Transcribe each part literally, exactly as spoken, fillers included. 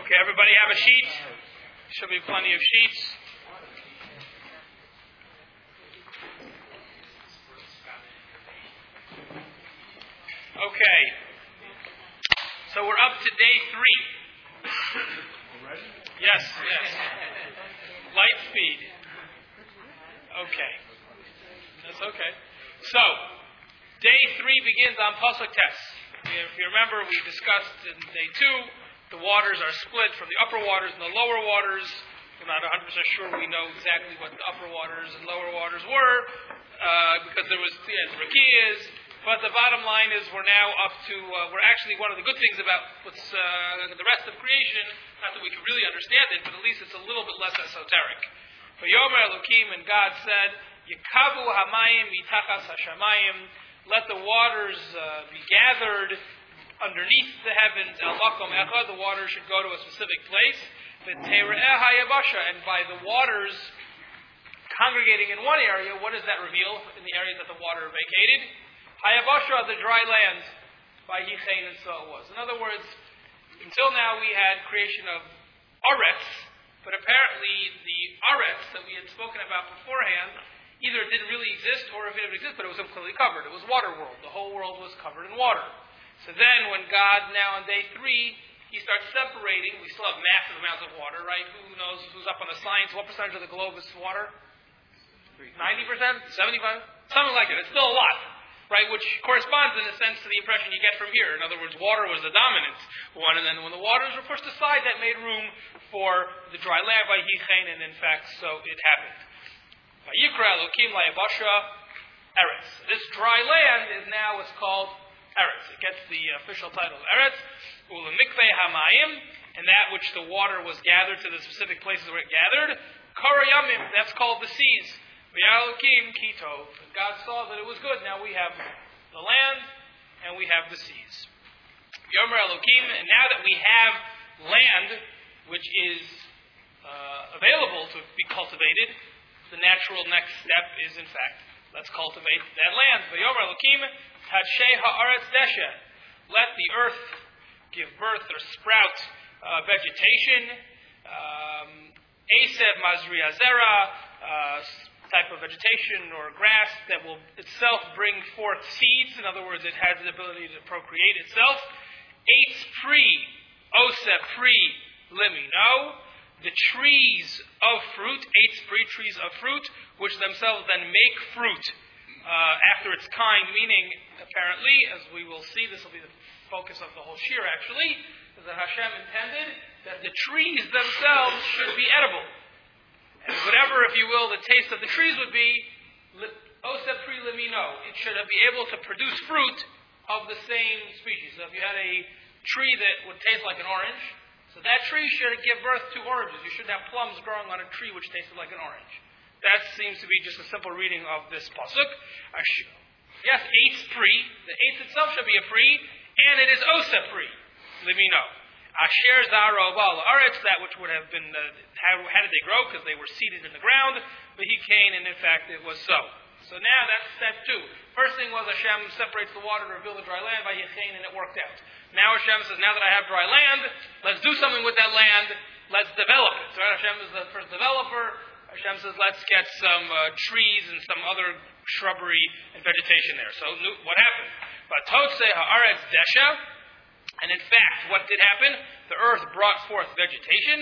Okay, everybody have a sheet? Should be plenty of sheets. Okay. So we're up to day three. Yes, yes. Light speed. Okay. That's okay. So, day three begins on Pasuk Tes. If you remember, we discussed in day two, the waters are split from the upper waters and the lower waters. We're not one hundred percent sure we know exactly what the upper waters and lower waters were, uh, because there was, yes, Rakiyas. But the bottom line is we're now up to, uh, we're actually, one of the good things about what's uh, the rest of creation, not that we can really understand it, but at least it's a little bit less esoteric. Vayomer Elokim, and God said, Yikavu hamayim mitachas hashamayim, let the waters uh, be gathered underneath the heavens, el makom echad, the waters should go to a specific place, v'teireh hayavasha, and by the waters congregating in one area, what does that reveal in the area that the water vacated? Hayavasha, the dry land, by Yichain, and so it was. In other words, until now we had creation of Aretz, but apparently the Aretz that we had spoken about beforehand either didn't really exist, or if it did exist, but it was completely covered. It was water world. The whole world was covered in water. So then when God, now on day three, He starts separating, we still have massive amounts of water, right? Who knows who's up on the science? What percentage of the globe is water? ninety percent? seventy-five? Something like that. It's still a lot, right? Which corresponds in a sense to the impression you get from here. In other words, water was the dominant one, and then when the waters were pushed aside, that made room for the dry land by Yichain, and in fact, so it happened. Vayikra Elokim la'yabasha Eretz. This dry land is now what's called Eretz. It gets the official title of Eretz. Ulemikvei hamayim, and that which the water was gathered to the specific places where it gathered. Kara yamim, that's called the seas. V'yalokim kitov. And God saw that it was good. Now we have the land and we have the seas. Yomer Elokim, and now that we have land which is uh, available to be cultivated, the natural next step is, in fact, let's cultivate that land. V'yomer Elokim Tadshei ha'aretz desha. Let the earth give birth or sprout uh, vegetation. Um, Esev mazria zera, uh, type of vegetation or grass that will itself bring forth seeds. In other words, it has the ability to procreate itself. Eitz pri, oseh pri limino. The trees of fruit, eitz pri, trees of fruit, which themselves then make fruit uh, after its kind, meaning, apparently, as we will see, this will be the focus of the whole shir actually, is that Hashem intended that the trees themselves should be edible. And whatever, if you will, the taste of the trees would be, oseh pri limino, it should be able to produce fruit of the same species. So if you had a tree that would taste like an orange, so that tree should give birth to oranges. You should have plums growing on a tree which tasted like an orange. That seems to be just a simple reading of this pasuk. Yes, eitz pri. The eitz itself should be a pri, and it is oseh pri limino. Asher zaro bal aretz, that which would have been, uh, how, how did they grow? Because they were seeded in the ground. But he came, and in fact it was so. So now that's step two. First thing was Hashem separates the water to reveal the dry land by Yichain, and it worked out. Now Hashem says, now that I have dry land, let's do something with that land. Let's develop it. So Hashem is the first developer. Hashem says, let's get some uh, trees and some other shrubbery and vegetation there. So what happened? Vatotzeh haaretz desha. And in fact, what did happen? The earth brought forth vegetation.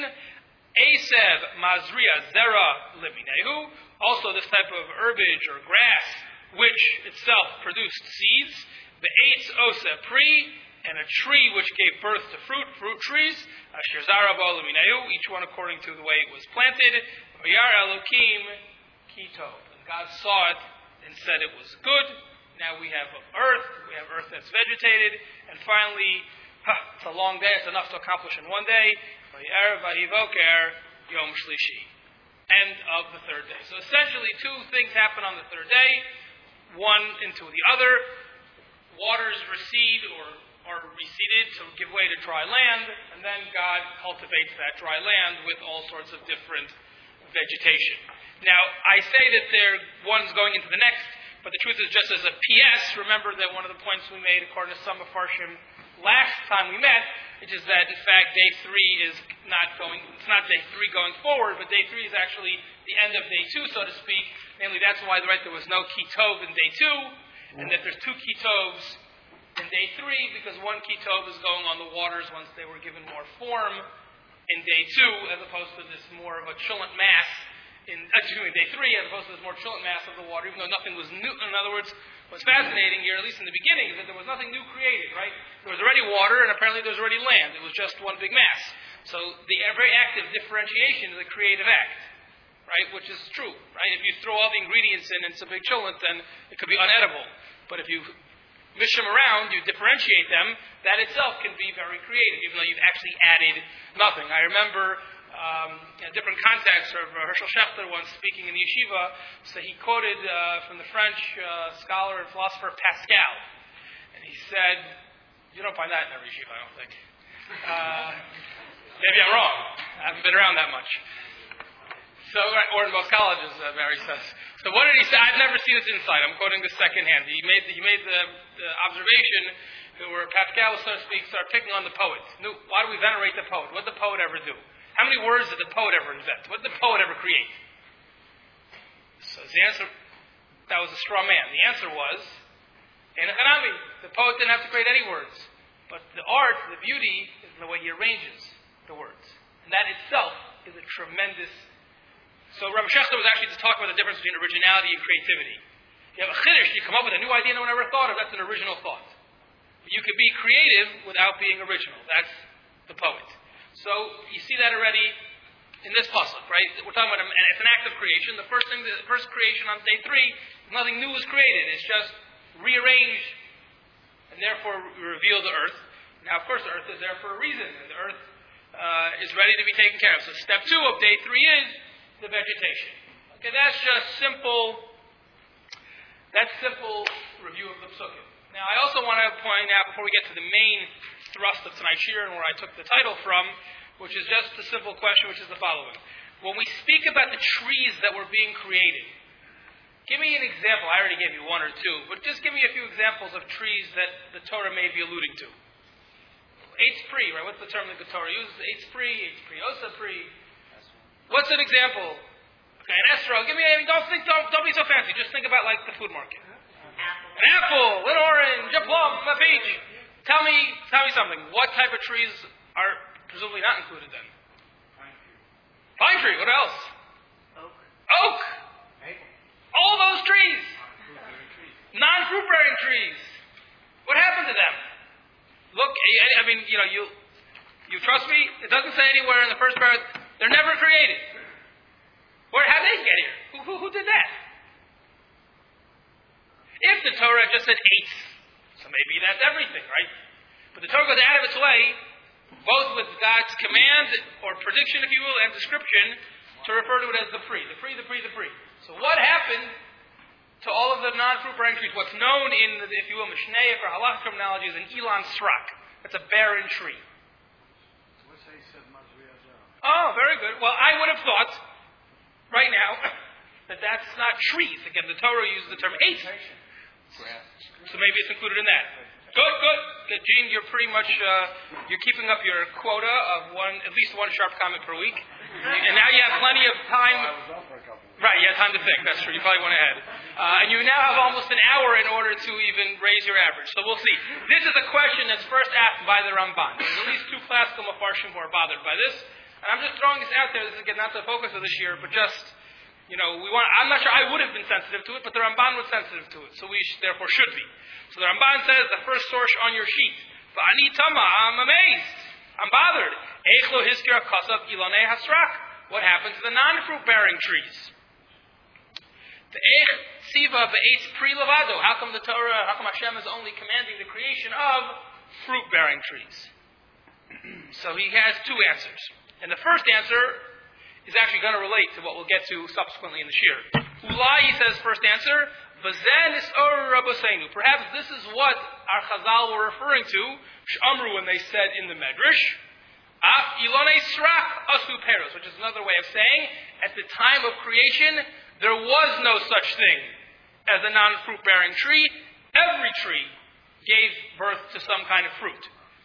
Esev mazria zera liminehu. Also this type of herbage or grass, which itself produced seeds. The eitz oseh pri, and a tree which gave birth to fruit, fruit trees. Asher zara bo liminehu, each one according to the way it was planted. Vayar Elokim kitov. And God saw it and said it was good. Now we have earth, we have earth that's vegetated, and finally, huh, it's a long day, it's enough to accomplish in one day. Vayar vayivoker yom shlishi. End of the third day. So essentially two things happen on the third day, one into the other. Waters recede or are receded to give way to dry land, and then God cultivates that dry land with all sorts of different vegetation. Now, I say that there one's going into the next, but the truth is, just as a P S, remember that one of the points we made, according to some of Farshim last time we met, It's just that, in fact, day three is not going, it's not day three going forward, but day three is actually the end of day two, so to speak. Namely, that's why right, there was no Kitov in day two, and that there's two Kitovs in day three, because one Kitov is going on the waters once they were given more form in day two, as opposed to this more of a chillant mass in, excuse me, day three, as opposed to this more chillant mass of the water, even though nothing was new. In other words, what's fascinating here, at least in the beginning, is that there was nothing new created, right? There was already water, and apparently there was already land. It was just one big mass. So the very act of differentiation is a creative act, right? Which is true, right? If you throw all the ingredients in and it's a big chillant, then it could be unedible. But if you mish them around, you differentiate them, that itself can be very creative, even though you've actually added nothing. I remember um, in a different context of uh, Herschel Schachter once speaking in the yeshiva, so he quoted uh, from the French uh, scholar and philosopher Pascal. And he said, you don't find that in every yeshiva, I don't think. Uh, maybe I'm wrong. I haven't been around that much. So, or in most colleges, uh, Mary says. So what did he say? I've never seen this insight. I'm quoting this secondhand. He made the, he made the, the observation where Pascal, so to speak, started picking on the poet. Why do we venerate the poet? What did the poet ever do? How many words did the poet ever invent? What did the poet ever create? So the answer, that was a straw man. The answer was, in Hanami, the poet didn't have to create any words. But the art, the beauty, is in the way he arranges the words. And that itself is a tremendous... So Rabbi Schachter was actually just talking about the difference between originality and creativity. You have a chiddush, you come up with a new idea no one ever thought of, that's an original thought. But you can be creative without being original. That's the poet. So you see that already in this pasuk, right? We're talking about, a, it's an act of creation. The first thing, the first creation on day three, nothing new is created. It's just rearranged, and therefore we reveal the earth. Now, of course, the earth is there for a reason, and the earth uh, is ready to be taken care of. So step two of day three is the vegetation. Okay, that's just simple, that's simple review of the psukim. Now, I also want to point out, before we get to the main thrust of tonight's shir and where I took the title from, which is just a simple question, which is the following. When we speak about the trees that were being created, give me an example. I already gave you one or two, but just give me a few examples of trees that the Torah may be alluding to. Eitz pri, right? What's the term that the Torah uses? Eitz pri, eitz pri, osa pri. What's an example? Okay, an estro. Give me. I mean, don't think. Don't, don't be so fancy. Just think about like the food market. Apple. An apple, an orange, a plum, a peach. Tell me. Tell me something. What type of trees are presumably not included then? Pine tree. Pine tree. What else? Oak. Oak. Maple. All those trees. Non-fruit bearing trees. What happened to them? Look. I mean, you know, you you trust me? It doesn't say anywhere in the first paragraph. They're never created. Where, how did they get here? Who, who, who did that? If the Torah just said eight, so maybe that's everything, right? But the Torah goes out of its way, both with God's command, or prediction, if you will, and description, to refer to it as the free. The free, the free, the free. So what happened to all of the non-fruit bearing trees? What's known in, the, if you will, Mishnaic or Halach terminology is an Ilan Srak. That's a barren tree. Oh, very good. Well, I would have thought, right now, that that's not trees. Again, the Torah uses the term eight. So maybe it's included in that. Good, good. Good. Gene, you're pretty much, uh, you're keeping up your quota of one, at least one sharp comment per week. And now you have plenty of time. Right, you have time to think. That's true. You probably went ahead. Uh, and you now have almost an hour in order to even raise your average. So we'll see. This is a question that's first asked by the Ramban. There's at least two classical mafarshim who are bothered by this. And I'm just throwing this out there. This is, again, not the focus of this year, but just, you know, we want. I'm not sure I would have been sensitive to it, but the Ramban was sensitive to it. So we sh- therefore should be. So the Ramban says, the first source on your sheet, V'ani tama, I'm amazed. I'm bothered. Eichlo hiskir kasav ilonei hasrak. What happened to the non-fruit-bearing trees? The eich siva be'etz pri levado. How come the Torah, how come Hashem is only commanding the creation of fruit-bearing trees? So he has two answers. And the first answer is actually going to relate to what we'll get to subsequently in the shir. Ulai, he says, first answer, V'zen is or Rabbeinu. Perhaps this is what our Chazal were referring to, Sh'amru, when they said in the Medrash, Af ilonei srak asu peros, which is another way of saying, at the time of creation, there was no such thing as a non-fruit-bearing tree. Every tree gave birth to some kind of fruit.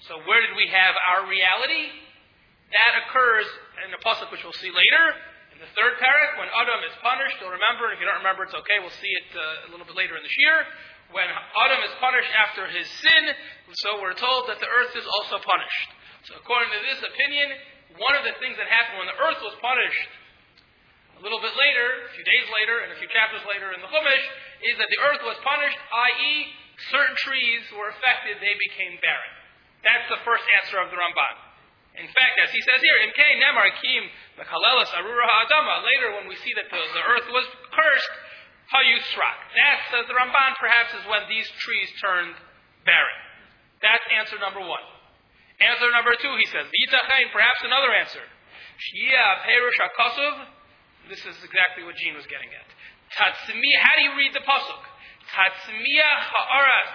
So where did we have our reality? That occurs in a pasuk which we'll see later, in the third parak, when Adam is punished. You'll remember, if you don't remember, it's okay, we'll see it uh, a little bit later in the shir. When Adam is punished after his sin, so we're told that the earth is also punished. So according to this opinion, one of the things that happened when the earth was punished, a little bit later, a few days later, and a few chapters later in the Chumash, is that the earth was punished, that is, certain trees were affected, they became barren. That's the first answer of the Ramban. In fact, as he says here, in Kei Nemar Kim Mechalelas Arura Ha'adama, later when we see that the, the earth was cursed, Hayusrak. That's, says the Ramban, perhaps is when these trees turned barren. That's answer number one. Answer number two, he says, V'yitachain, perhaps another answer. Shia Perush HaKasuv. This is exactly what Gene was getting at. Tatzmi, how do you read the pasuk? Tatzmiya ha'aras.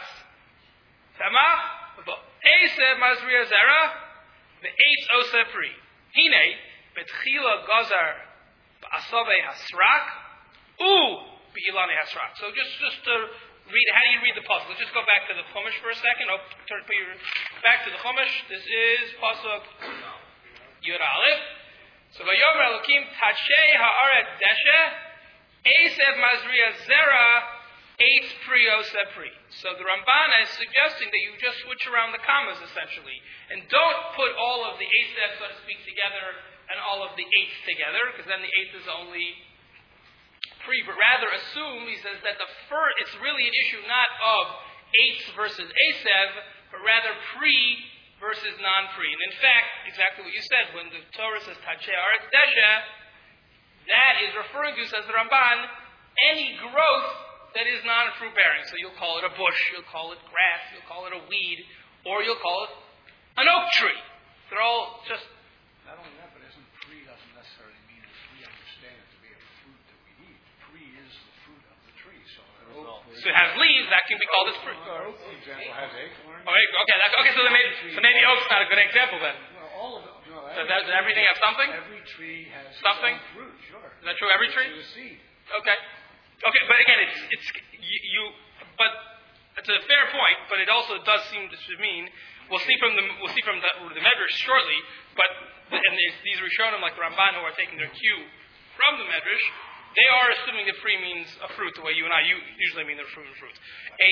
Tamach, Esev Mazriya Zera, Ve'etz Oseh Pri. Hine, Betchila Gazar, Ba'asave Hasrak, U, Be'ilane Hasrak. So just, just to read, how do you read the pasuk? Let's just go back to the Chumash for a second. Oh, turn, put your, back to the Chumash. This is pasuk Yud Aleph. So Vayomer Elokim Tachei Haaret Deshe Esev Mazriya Zera Eitz Pri Oseh Pri. So the Ramban is suggesting that you just switch around the commas essentially, and don't put all of the Esev, so to speak, together and all of the eights together, because then the eighth is only Pri. But rather assume, he says, that the fir- it's really an issue not of eights versus Esev, but rather Pri versus non-free. And in fact, exactly what you said, when the Torah says Tachei Haaretz Deshe, that is referring to, says the Ramban, any growth that is non-fruit bearing. So you'll call it a bush, you'll call it grass, you'll call it a weed, or you'll call it an oak tree. They're all just... Not only that, but isn't free doesn't necessarily mean as we understand it to be a fruit that we eat. Free is the fruit of the tree. So, so it has leaves, that can be called its fruit. Oak, for example, has acorns. Oh, okay, that's, okay, so, maybe, so maybe oak's not a good example then. Well, all of it. You know, so does everything have something? Every tree has something? its own fruit, sure. Is that true, every tree? It's a seed. Okay. Okay, but again, it's, it's you, you, but it's a fair point, but it also does seem to mean, we'll see from the, we'll see from the, the Medrash shortly, but, and these Rishonim, like the Ramban, who are taking their cue from the Medrash, they are assuming that free means a fruit, the way you and I you usually mean they're fruit and fruit. A,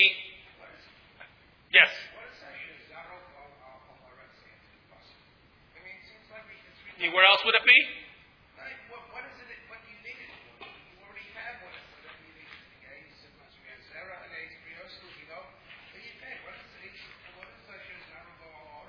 yes? Where else would it be? What is it? What do you need it for? You already have what it you need it. Okay, you said Sarah and Eight Briosu, you know. But you pay. What is it? What is Asher Zarobo or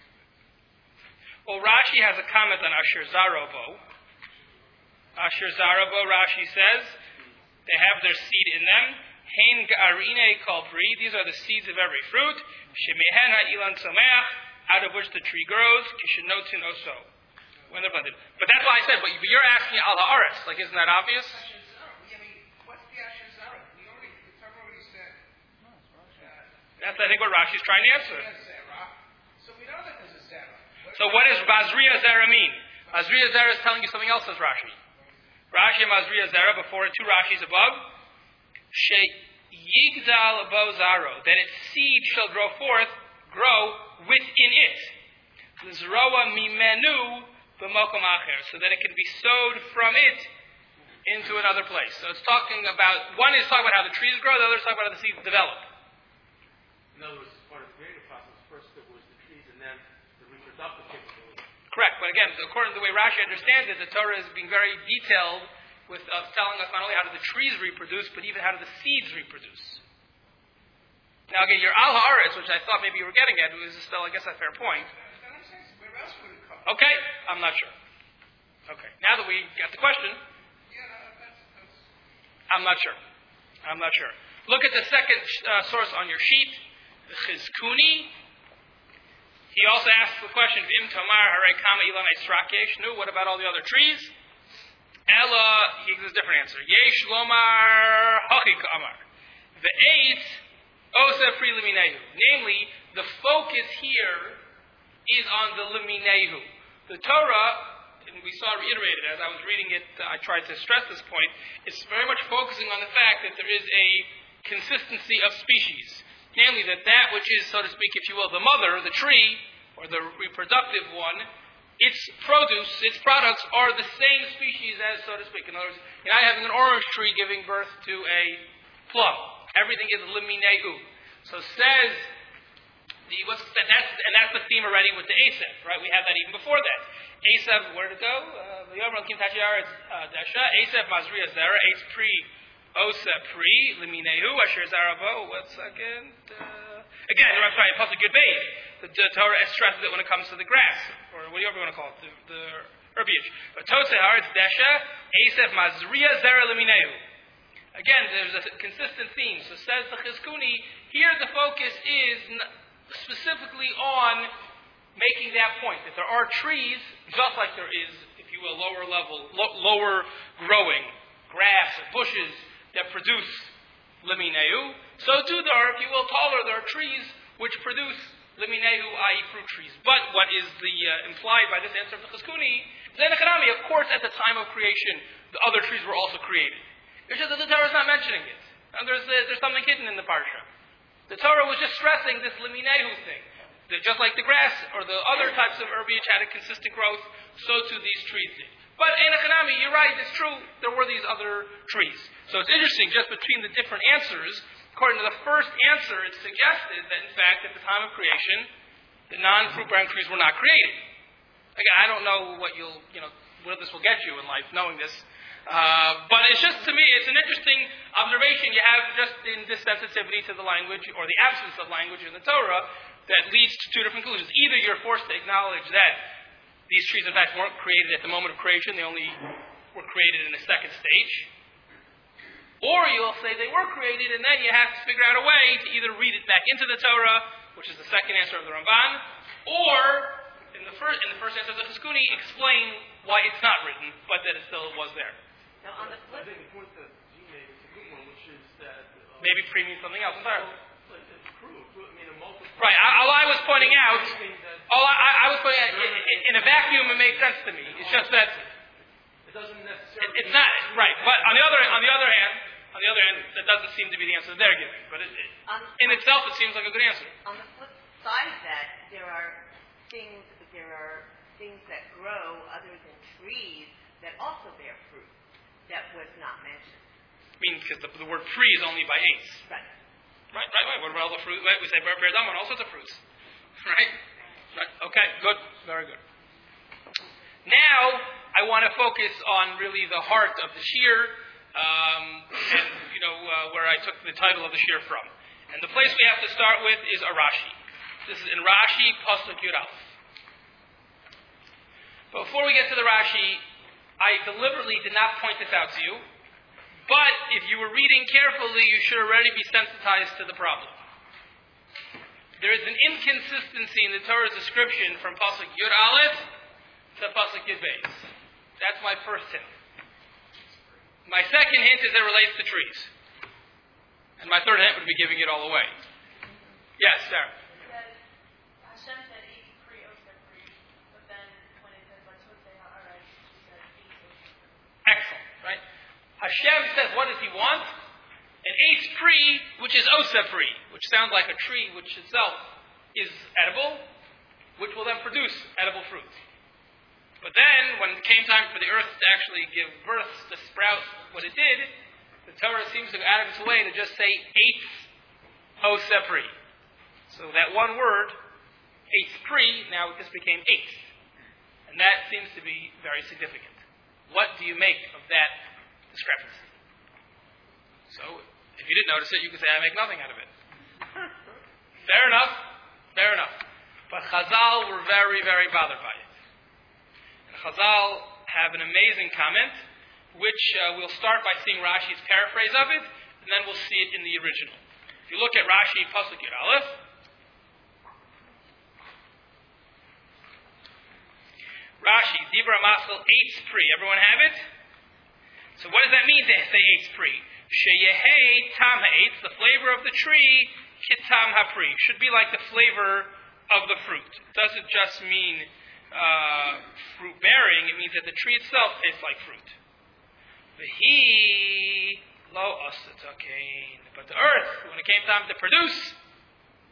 Well, Rashi has a comment on Asher Zarobo. Asher Zarobo, Rashi says, they have their seed in them. Hein ga'arine kol pri. These are the seeds of every fruit. Shemehen ha'ilan someach, out of which the tree grows. Kishenotin oso. When they're planted. But that's why I said, but you're asking al ha'aretz. Like, isn't that obvious? I mean, what's the Asher Zara? We already, the Torah already said. That's, I think, what Rashi's trying to answer. So we know that there's a Zara. So what does Bazriya Zera mean? Bazriya Zera is telling you something else, says Rashi. Rashi and Bazriya Zera, before two Rashis above, She yigdal bo zaro, that its seed shall grow forth, grow within it. L'zroa mimenu b'mokom acher, so that it can be sowed from it into another place. So it's talking about, one is talking about how the trees grow, the other is talking about how the seeds develop. In other words, part of the creative process, first there was the trees and then the reproductive capability. Correct, but again, according to the way Rashi understands it, the Torah is being very detailed with uh, telling us not only how do the trees reproduce, but even how do the seeds reproduce. Now again, your al haaretz, which I thought maybe you were getting at, is still, I guess, a fair point. Where else would it come? Okay, I'm not sure. Okay, now that we got the question, Yeah, that's, that's... I'm not sure. I'm not sure. Look at the second uh, source on your sheet, the Chizkuni. He also asks the question, Vim Tomar Hare Kama Ilan Eisrakesh. No, what about all the other trees? Ella, he gives a different answer. Yesh Lomar Hachik Amar. The eighth, Osa Pri Liminehu. Namely, the focus here is on the Liminehu. The Torah, and we saw reiterated as I was reading it, uh, I tried to stress this point, it's very much focusing on the fact that there is a consistency of species. namely that that which is, so to speak, if you will, the mother, the tree, or the reproductive one, its produce, its products are the same species as, so to speak. In other words, you're not having an orange tree giving birth to a plum. Everything is limineu. So says the what's and that's and that's the theme already with the Asaph, right? We have that even before that. Asaph, where to go? The Yom Kim Tachiyar is Dasha. Asaph Mazriya Zera. Eitz Pri Osa Pri Limineu Asher Zarabo. One second. Uh, again, I'm sorry. Pasuk Yud Beis. The, the Torah stresses it when it comes to the grass, or whatever you want to call it, the, the herbiage. But Tosehar, it's Desha, Asaph Mazriya Zera Limineu. Again, there's a consistent theme. So says the Chizkuni, here the focus is specifically on making that point, that there are trees, just like there is, if you will, lower level, lo- lower growing grass or bushes that produce Limineu. So do there, if you will, taller, there are trees which produce Limineu, that is fruit trees. But what is the uh, implied by this answer of the Chizkuni? Zenechanami, of course, at the time of creation, the other trees were also created. It's just that the Torah is not mentioning it. And there's, uh, there's something hidden in the parsha. The Torah was just stressing this Limineu thing. That just like the grass or the other types of herbiage had a consistent growth, so too these trees did. But Enochanami, you're right, it's true, there were these other trees. So it's interesting, just between the different answers, according to the first answer, it suggested that, in fact, at the time of creation, the non-fruit-bearing trees were not created. Again, I don't know what you'll, you know, where this will get you in life, knowing this. Uh, but it's just, to me, it's an interesting observation you have just in this sensitivity to the language, or the absence of language in the Torah, that leads to two different conclusions. Either you're forced to acknowledge that these trees, in fact, weren't created at the moment of creation, they only were created in a second stage. Or you'll say they were created, and then you have to figure out a way to either read it back into the Torah, which is the second answer of the Ramban, or, in the first, in the first answer of the Chizkuni, explain why it's not written, but that it still was there. Now, on the flip, I think the point that G made is a good one, which is that uh, Maybe pre means something else entirely. well, it's true. I mean, a multiple. Right. I, all I was pointing out, That all I, I was pointing out, in, in a vacuum, it made sense to me. It's just that it doesn't it, necessarily. it's not right. But on the other, on the other hand, on the other hand, that doesn't seem to be the answer they're giving. But it, it, on, in itself, it seems like a good answer. on the flip side of that, there are things there are things that grow other than trees that also bear fruit that was not mentioned. I mean, because the, the word "pre" is only by eights. Right. Right, right, right. What about all the fruit? Right, we say bear bear damon, all sorts of fruits. Right? Right. Okay, good. Very good. Now, I want to focus on really the heart of the shir, um, and, you know, uh, where I took the title of the shir from. And the place we have to start with is a Rashi. This is in Rashi, Pasuk Yud Aleph. But before we get to the Rashi, I deliberately did not point this out to you. But if you were reading carefully, you should already be sensitized to the problem. There is an inconsistency in the Torah's description from Pasuk Yud Aleph to Pasuk Yud Beis. That's my first hint. My second hint is it relates to trees. And my third hint would be giving it all away. Yes, Sarah. Hashem said eight pre Osir pre, but then when it says like Tosei Ha'aretz, he said eight Osir pre. Excellent, right? Hashem says, what does he want? An eighth tree, which is Osa tree, which sounds like a tree which itself is edible, which will then produce edible fruit. But then, when it came time for the earth to actually give birth, to sprout what it did, the Torah seems to go out of its way to just say eighth Osa tree. So that one word, eighth tree, now this became eighth. And that seems to be very significant. What do you make of that discrepancy? So, if you didn't notice it, you could say, I make nothing out of it. Fair enough. Fair enough. But Chazal were very, very bothered by it. And Chazal have an amazing comment, which uh, we'll start by seeing Rashi's paraphrase of it, and then we'll see it in the original. If you look at Rashi, Pasuk Yud Aleph, Rashi, Dibra Masel, eight spree. Everyone have it? So what does that mean to say eight spree? Sheyehei tam ha'etz, the flavor of the tree, kitam ha'pri, should be like the flavor of the fruit. It doesn't just mean uh, fruit bearing, it means that the tree itself tastes like fruit. V'hi lo asatakein. But the earth, when it came time to produce,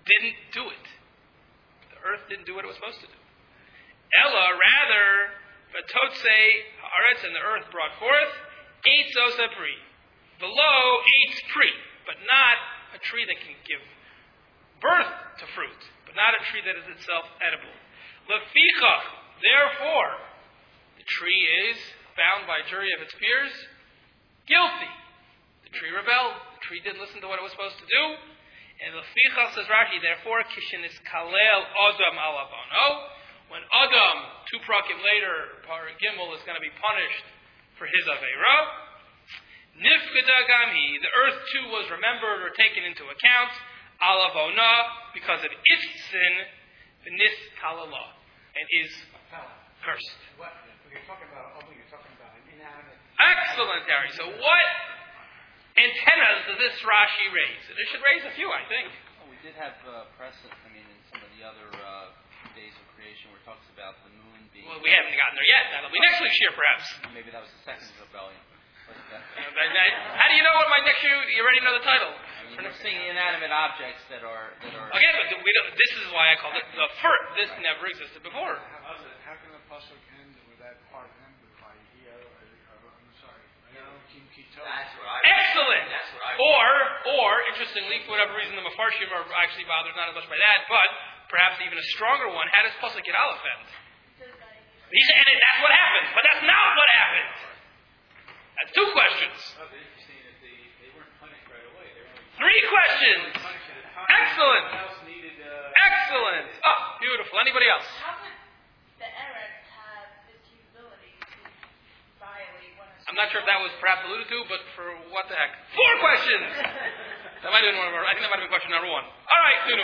didn't do it. The earth didn't do what it was supposed to do. Ella, rather, Vatotse haaretz, and the earth brought forth, eitz osa pri. Below, eitz pri, but not a tree that can give birth to fruit, but not a tree that is itself edible. Lefichach, therefore, the tree is bound by jury of its peers, guilty. The tree rebelled. The tree didn't listen to what it was supposed to do. And Lefichach, says Rashi, therefore, kishin is kalel Adam alavono. When Adam, two prakim later, Par Gimel, is going to be punished for his aveira, nifkeda gamhi, the earth too was remembered or taken into account, alavona, because of its sin, v'nis kalala, and is cursed. What? When you're talking about ugly, you're talking about an inanimate. Excellent, Harry. So what antennas does this Rashi raise? And it should raise a few, I think. Well, we did have uh, precedent, I mean, in some of the other uh, days of creation where it talks about the moon being... Well, we haven't gotten there yet. That'll be next week's year, perhaps. Maybe that was the second rebellion. But, uh, How do you know what my next year... You already know the title. I mean, we're seeing inanimate objects that are... That are Again, but we don't, this is why I called it the first. This never existed before. How, how can the pasuk end with that part ended by here? I'm sorry. Kim Kito. That's right. Excellent! That's right. Or, or, interestingly, for whatever reason, the Mefarshim are actually bothered not as much by that, but perhaps even a stronger one, how does pasuk get Aleph end? He said, and that's what happens, but that's not what happened. That's two questions. Oh, it's interesting that they, they weren't punished right away. They were only Three questions. punished at a time. Excellent. Someone else needed, uh, Excellent. Oh, beautiful. Anybody else? How could the Eretz have this ability to violate one of I'm not sure if that was perhaps alluded to, but for what the heck? Four questions! That might have been one of our, I think that might have been question number one. All right, Nunu.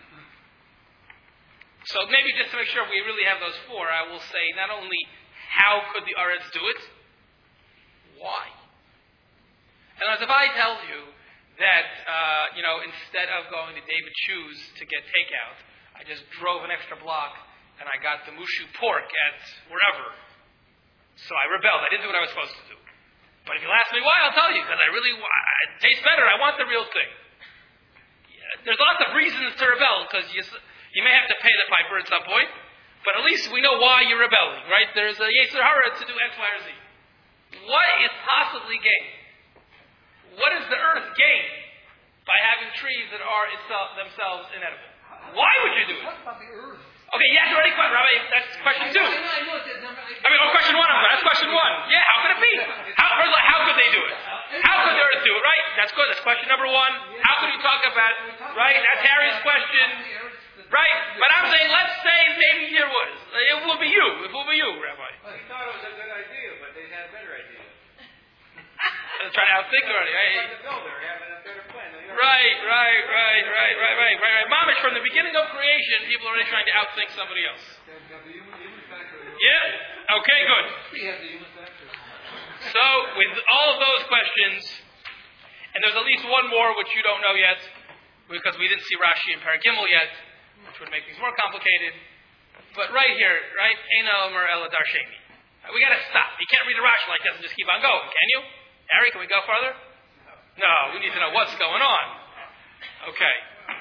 So maybe just to make sure we really have those four, I will say not only how could the Aretz do it, why? And as if I tell you that, uh, you know, instead of going to David Shoes to get takeout, I just drove an extra block and I got the mushu pork at wherever. So I rebelled. I didn't do what I was supposed to do. But if you'll ask me why, I'll tell you, because I really, it tastes better. I want the real thing. Yeah, there's lots of reasons to rebel, because you, you may have to pay the piper at some point, but at least we know why you're rebelling, right? There's a Yetzer Hara to do X, Y, or Z. What is possibly gained? What does the earth gain by having trees that are itself, themselves inedible? Why would you do it? Talk about the earth. Okay, you answered already, Rabbi. That's question two. I mean, oh, question one. That's question one. Yeah, how could it be? How, how could they do it? How could the earth do it? Right? That's good. That's question number one. How could you talk about? Right? That's Harry's question. Right? But I'm saying, let's say maybe there was. It will be you. It will be you, Rabbi. well, he thought it was a good idea, but they had a better idea. I'm trying to outthink already. It's Right? like the builder having a better plan. They already- Right, right, right, right, right, right, right, right. Mamish, from the beginning of creation, people are already trying to outthink somebody else. Yeah? Okay, good. So, with all of those questions, and there's at least one more which you don't know yet, because we didn't see Rashi and Paragimel yet, which would make things more complicated. But right here, right? Eina Omer Ela Darsheni. We got to stop. You can't read the Rashi like this and just keep on going, can you? Harry, can we go further? No, we need to know what's going on. Okay.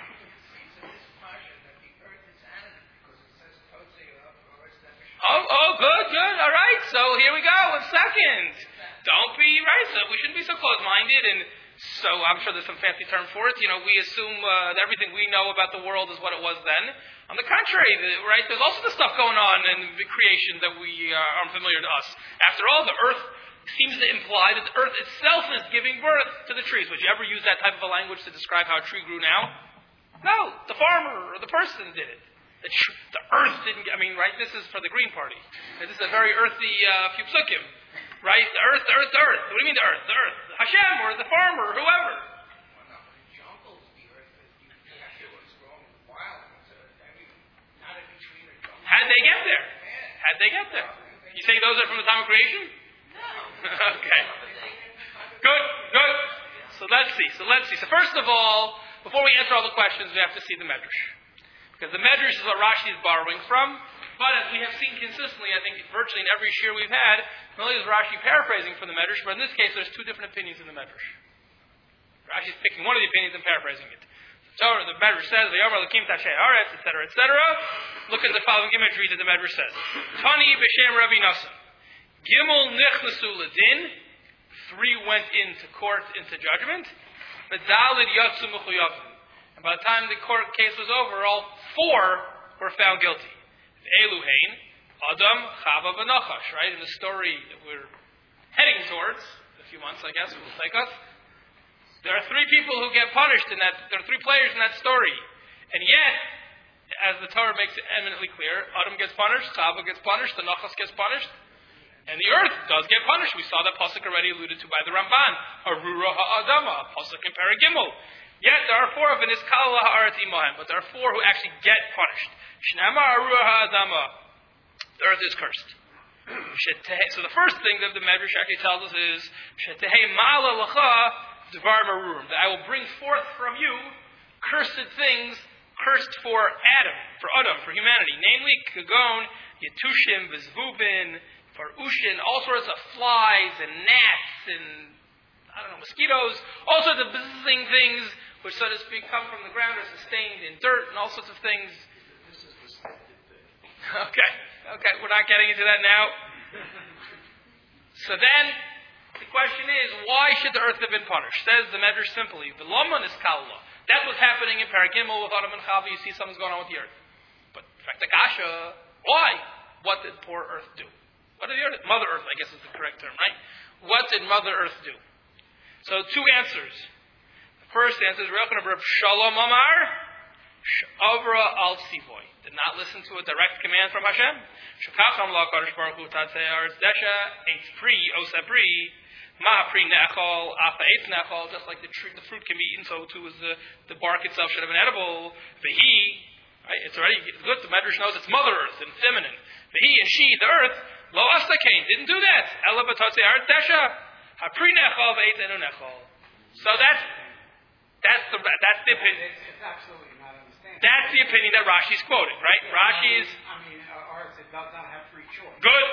Oh, oh, good, good. All right. So here we go. One second. Don't be right. So we shouldn't be so close-minded, and so I'm sure there's some fancy term for it. You know, we assume uh, that everything we know about the world is what it was then. On the contrary, the, right? There's also the stuff going on in the creation that we uh, are familiar to us. After all, the earth seems to imply that the earth itself is giving birth to the trees. Would you ever use that type of a language to describe how a tree grew now? No, the farmer or the person did it. The, tr- the earth didn't. I mean, right? This is for the Green Party. This is a very earthy uh, few psukim, right? The earth, the earth, the earth. What do you mean the earth? The earth, Hashem or the farmer, or whoever. Well, no, in jungles, the earth is it was growing wild. So every, not every tree in a jungle. How'd they get there? How'd they get there? You say those are from the time of creation? Okay. Good, good. So let's see. So let's see. So first of all, before we answer all the questions, we have to see the Medrash. Because the Medrash is what Rashi is borrowing from. But as we have seen consistently, I think virtually in every shir we've had, not only is Rashi paraphrasing from the Medrash, but in this case there's two different opinions in the Medrash. Rashi's picking one of the opinions and paraphrasing it. Torah, the Medrash says, "V'yomer Elokim tashay haaretz," et cetera, et cetera. Look at the following imagery that the Medrash says. Tani b'shem Rabbi Nasa. Gimel nichnasu ledin. Three went into court, into judgment. V'dalid yatsu mechuyavim. And by the time the court case was over, all four were found guilty. Eluhain, Adam, Chava, and Nachash. Right in the story that we're heading towards, a few months, I guess, it will take us. There are three people who get punished in that. There are three players in that story, and yet, as the Torah makes it eminently clear, Adam gets punished, Chava gets punished, the Nachash gets punished, and the earth does get punished. We saw that pasuk already alluded to by the Ramban. Harura ha'adama, pasuk in Paragimel. Yet there are four of Niskal ha'aretz imohem, but there are four who actually get punished. Shnama harura ha'adama, the earth is cursed. So the first thing that the Medrash actually tells us is Shetehei ma'ala lacha. That I will bring forth from you cursed things, cursed for Adam, for Adam, for humanity, namely Kagon, Yetushim, Vizvubin, for Ushin, all sorts of flies and gnats and I don't know, mosquitoes, all sorts of buzzing things which, so to speak, come from the ground, are sustained in dirt and all sorts of things. This is the second thing. Okay, okay, we're not getting into that now. So then, the question is, why should the earth have been punished? Says the Medrash simply, V'lama niskala. That's what's happening in Paragimel with Adam and Chava. You see something's going on with the earth. But Faktakasha, why? What did poor earth do? What did the earth, Mother Earth, I guess is the correct term, right? What did Mother Earth do? So two answers. The first answer is Reb Shalom Amar, Avra al Sivoy. Did not listen to a direct command from Hashem. Shekacham la Kadosh Baruch Hu tatzei aretz desha, eitz pri, osa pri, ma pri nechol, afa eitz nechol, just like the, tree, the fruit can be eaten, so too is the, the bark itself should have been edible. Vehi, right, it's already it's good, the Medrash knows it's Mother Earth and feminine. Vehi and she, the earth, lo astakain, didn't do that. Ela b'tatzei aretz desha, ha pri nechol, ve'etz enu nechol. So that's, that's the, that's the opinion. It's, it's absolutely not understanding. That's the opinion that Rashi's quoting, right? Yeah, Rashi's... I mean, uh, ours, it does not have free choice. Good.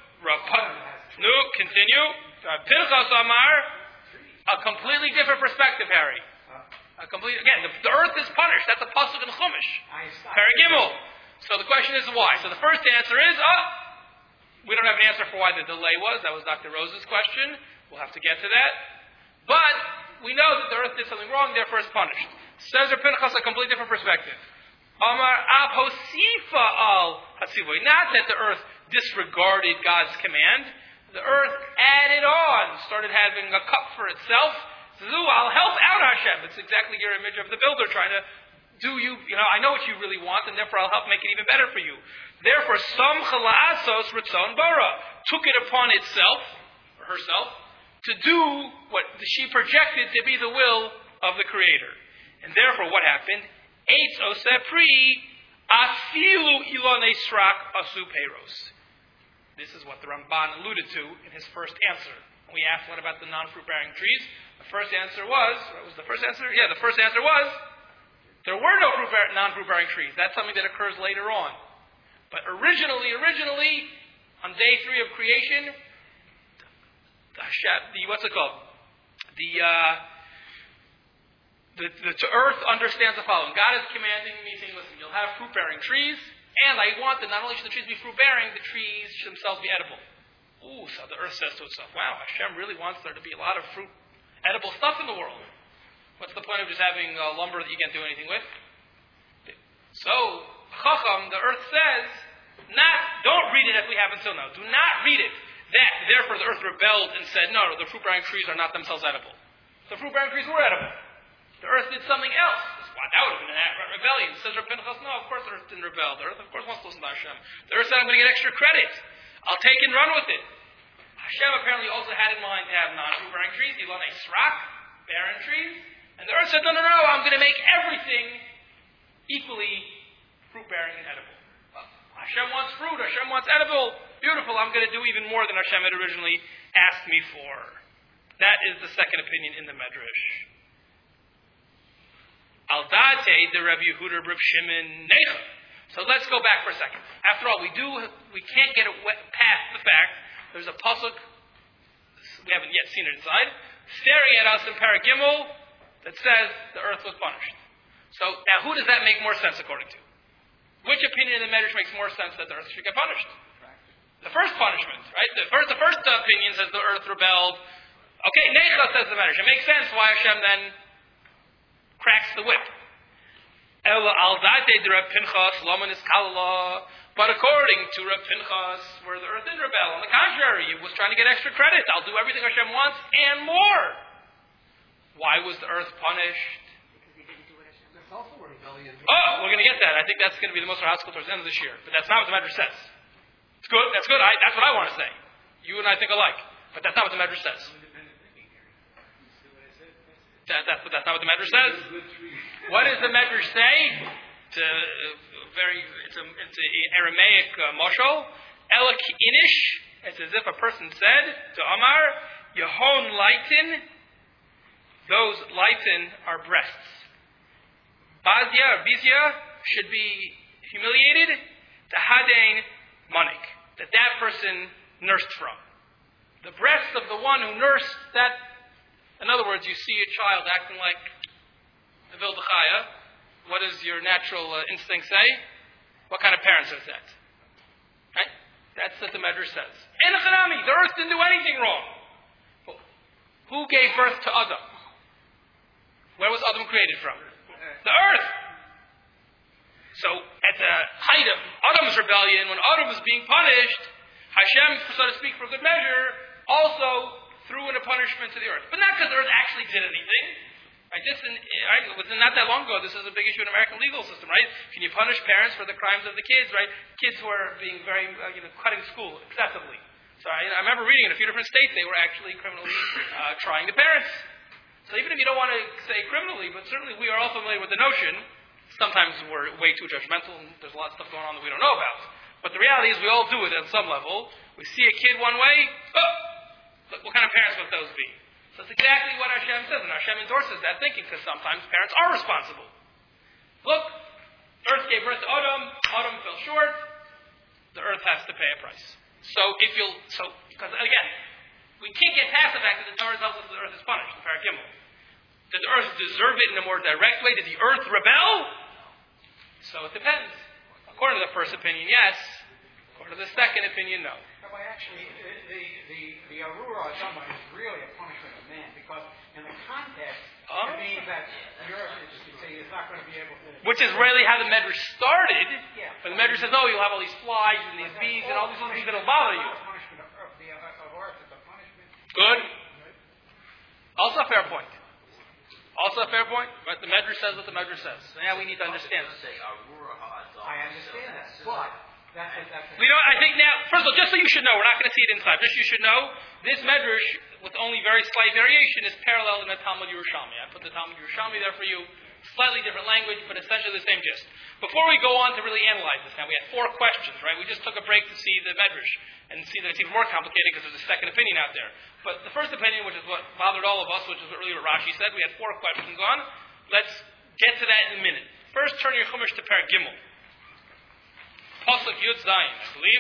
No, continue. Uh, Pinchas Amar, a completely different perspective, Harry. A complete, again, the, the earth is punished. That's a pasuk in Chumash. Paragimel. So the question is why. So the first answer is, oh, we don't have an answer for why the delay was. That was Doctor Rose's question. We'll have to get to that. But we know that the earth did something wrong, therefore it's punished. Says Rav Pinchas a completely different perspective. Amar ab hosifa al hasivoy. Not that the earth disregarded God's command. The earth added on, started having a cup for itself. Zu, I'll help out Hashem. It's exactly your image of the builder trying to do you, you know, I know what you really want, and therefore I'll help make it even better for you. Therefore, some chala'asos ritzon bara took it upon itself, or herself, to do what she projected to be the will of the Creator. And therefore, what happened? Eitz osepri afilu ilonei srak asu peiros. This is what the Ramban alluded to in his first answer. We asked, what about the non-fruit-bearing trees? The first answer was, what was the first answer? Yeah, the first answer was, there were no fruit bear, non-fruit-bearing trees. That's something that occurs later on. But originally, originally, on day three of creation, the, what's it called? The, uh, the, the earth understands the following. God is commanding me, saying, listen, you'll have fruit-bearing trees, and I want that not only should the trees be fruit-bearing, the trees should themselves be edible. Ooh, so the earth says to itself, wow, Hashem really wants there to be a lot of fruit, edible stuff in the world. What's the point of just having uh, lumber that you can't do anything with? So, Chacham, the earth says, not, don't read it as we have until now. Do not read it. That, therefore, the earth rebelled and said, no, no, the fruit-bearing trees are not themselves edible. The fruit-bearing trees were edible. The earth did something else. That would have been an rebellion. Says Rav Pinchas, no, of course the earth didn't rebel. The earth, of course, wants to listen to Hashem. The earth said, I'm going to get extra credit. I'll take and run with it. Hashem apparently also had in mind to have non-fruit-bearing trees. He loved a srak, barren trees. And the earth said, no, no, no, I'm going to make everything equally fruit-bearing and edible. Well, Hashem wants fruit. Hashem wants edible. Beautiful. I'm going to do even more than Hashem had originally asked me for. That is the second opinion in the Medrash. Al-Date, the Rabbi Yehuda, Reb Shimon, Necha. So let's go back for a second. After all, we do, we can't get it past the fact there's a pasuk, we haven't yet seen it inside, staring at us in Paragimel that says the earth was punished. So now, who does that make more sense according to? Which opinion in the Medrash makes more sense that the earth should get punished? The first punishment, right? The first, the first opinion says the earth rebelled. Okay, Necha says the Medrash. It makes sense why Hashem then cracks the whip. Ela al zayte de Reb Pinchas loman is kalala. But according to Reb Pinchas, where the earth didn't rebel, on the contrary, it was trying to get extra credit. I'll do everything Hashem wants and more. Why was the earth punished? Also a rebellion. Oh, we're going to get that. I think that's going to be the most Haskell towards the end of this year. But that's not what the Medrash says. It's good. That's good. I, that's what I want to say. You and I think alike. But that's not what the Medrash says. That, that's, but that's not what the Medrash says. What does the Medrash say? It's a very, it's a, it's a Aramaic uh, moshel. Elak inish. It's as if a person said to Amar, Yehon lighten. Those lighten are breasts. Bazia or Bizia should be humiliated. The Hadain Manik, that that person nursed from. The breasts of the one who nursed that. In other words, you see a child acting like a Vildachaya. What does your natural uh, instinct say? What kind of parent says that? Right? That's what the Medrash says. En Chanami, the earth didn't do anything wrong. Well, who gave birth to Adam? Where was Adam created from? The earth. So, at the height of Adam's rebellion, when Adam was being punished, Hashem, so to speak, for good measure, also threw in a punishment to the earth. But not because the earth actually did anything. Right? This in, right? It was not that long ago. This is a big issue in the American legal system, right? Can you punish parents for the crimes of the kids, right? Kids were being very, uh, you know, cutting school excessively. So I, I remember reading in a few different states they were actually criminally uh, trying the parents. So even if you don't want to say criminally, but certainly we are all familiar with the notion, sometimes we're way too judgmental and there's a lot of stuff going on that we don't know about. But the reality is we all do it at some level. We see a kid one way, oh, look, what kind of parents must those be? So it's exactly what Hashem says, and Hashem endorses that thinking because sometimes parents are responsible. Look, earth gave birth to Adam, Adam fell short, the earth has to pay a price. So if you'll, so, because again, we can't get past the fact that the Torah tells us the earth is punished, the Parak Gimel. Did the earth deserve it in a more direct way? Did the earth rebel? So it depends. According to the first opinion, yes. According to the second opinion, no. Rabbi, actually, the, the, the, the Arura Adama is really a punishment of man because in the context, oh. it means that the earth is, you say, is not going to be able to... Which is really how the Medrash started. Yeah. But the Medrash says, oh, you'll have all these flies and these bees and all these things that will bother you. Punishment of earth, the, of earth is a punishment. Good. Also a fair point. Also a fair point, but the Medrash says what the Medrash says. So now we need to understand. I understand that, but that, that's... You know, I think now, first of all, just so you should know, we're not going to see it inside, just so you should know, this Medrash, with only very slight variation, is parallel in the Talmud Yerushalmi. I put the Talmud Yerushalmi there for you. Slightly different language, but essentially the same gist. Before we go on to really analyze this now, we had four questions, right? We just took a break to see the Medrash and see that it's even more complicated because there's a second opinion out there. But the first opinion, which is what bothered all of us, which is really what Rashi said, we had four questions on. Let's get to that in a minute. First, turn your Chumash to Parak Gimel. Pasuk Yud Zayin, I believe.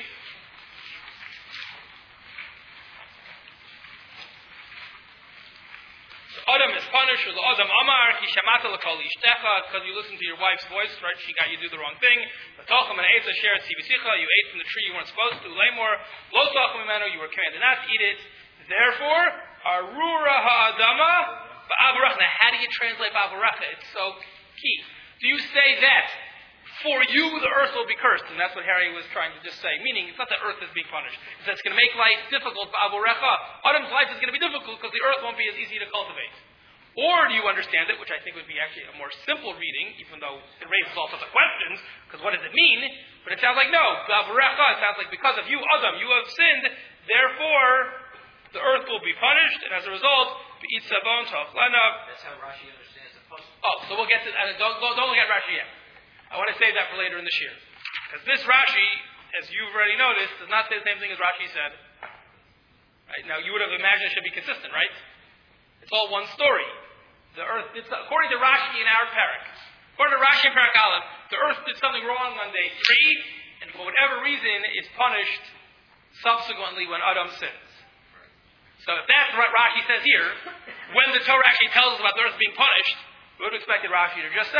Adam is punished with Adam Amar, Ki Shamata L'Kol Ishtecha, because you listened to your wife's voice, right? She got you to do the wrong thing. L'Tochem and Eitza Sheret Tzibisicha, you ate from the tree you weren't supposed to. Lemor, Lo Tochem Imenu, you were commanded not to eat it. Therefore, Arura Ha'adama Ba'avaracha. Now, how do you translate Ba'avaracha? It's so key. Do you say that for you the earth will be cursed? And that's what Harry was trying to just say. Meaning, it's not that earth is being punished. It's that it's going to make life difficult for Avorecha. Adam's life is going to be difficult because the earth won't be as easy to cultivate. Or do you understand it, which I think would be actually a more simple reading, even though it raises all sorts of questions, because what does it mean? But it sounds like, no, Avorecha, it sounds like because of you, Adam, you have sinned, therefore the earth will be punished, and as a result, Be'it Sabon Tachlana. That's how Rashi understands the puzzle. Oh, so we'll get to that. Don't, don't look at Rashi yet. I want to save that for later in this year. Because this Rashi, as you've already noticed, does not say the same thing as Rashi said. Right? Now, you would have imagined it should be consistent, right? It's all one story. The earth did so, according to Rashi in our parak. According to Rashi in Parak Aleph, the earth did something wrong on day three, and for whatever reason is punished subsequently when Adam sins. So if that's what Rashi says here, when the Torah actually tells us about the earth being punished, we would have expected Rashi to just say,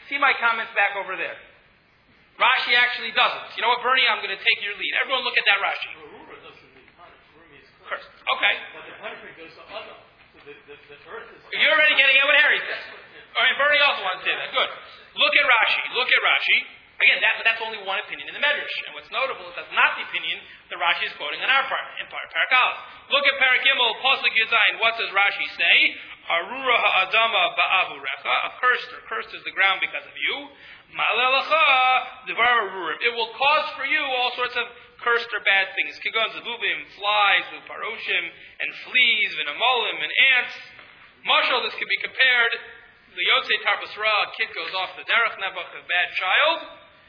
See my comments back over there. Rashi actually doesn't. You know what, Bernie? I'm going to take your lead. Everyone look at that Rashi. Arura doesn't mean punish. Arura means Curse. curse. Okay. But the punishment goes to Adam. So the, the, the earth is... You're already getting at what Harry said. All right, Bernie also wants to say that. Good. Look at Rashi. Look at Rashi. Again, that, that's only one opinion in the Medrash. And what's notable is that's not the opinion that Rashi is quoting in our part, in part, Parak Aleph. Look at Parak Gimel, Pasuk Yuzayin. What does Rashi say? Arura ha'adama ba'avurecha. Accursed or cursed is the ground because of you. Ma'alelecha devar arurim. It will cause for you all sorts of cursed or bad things. Kigon zebubim, flies, uparoshim, and fleas, v'namolim, and ants. Mashal, this could be compared. The Yotzei Tarbus Ra, a kid goes off the derech nebuch, a bad child.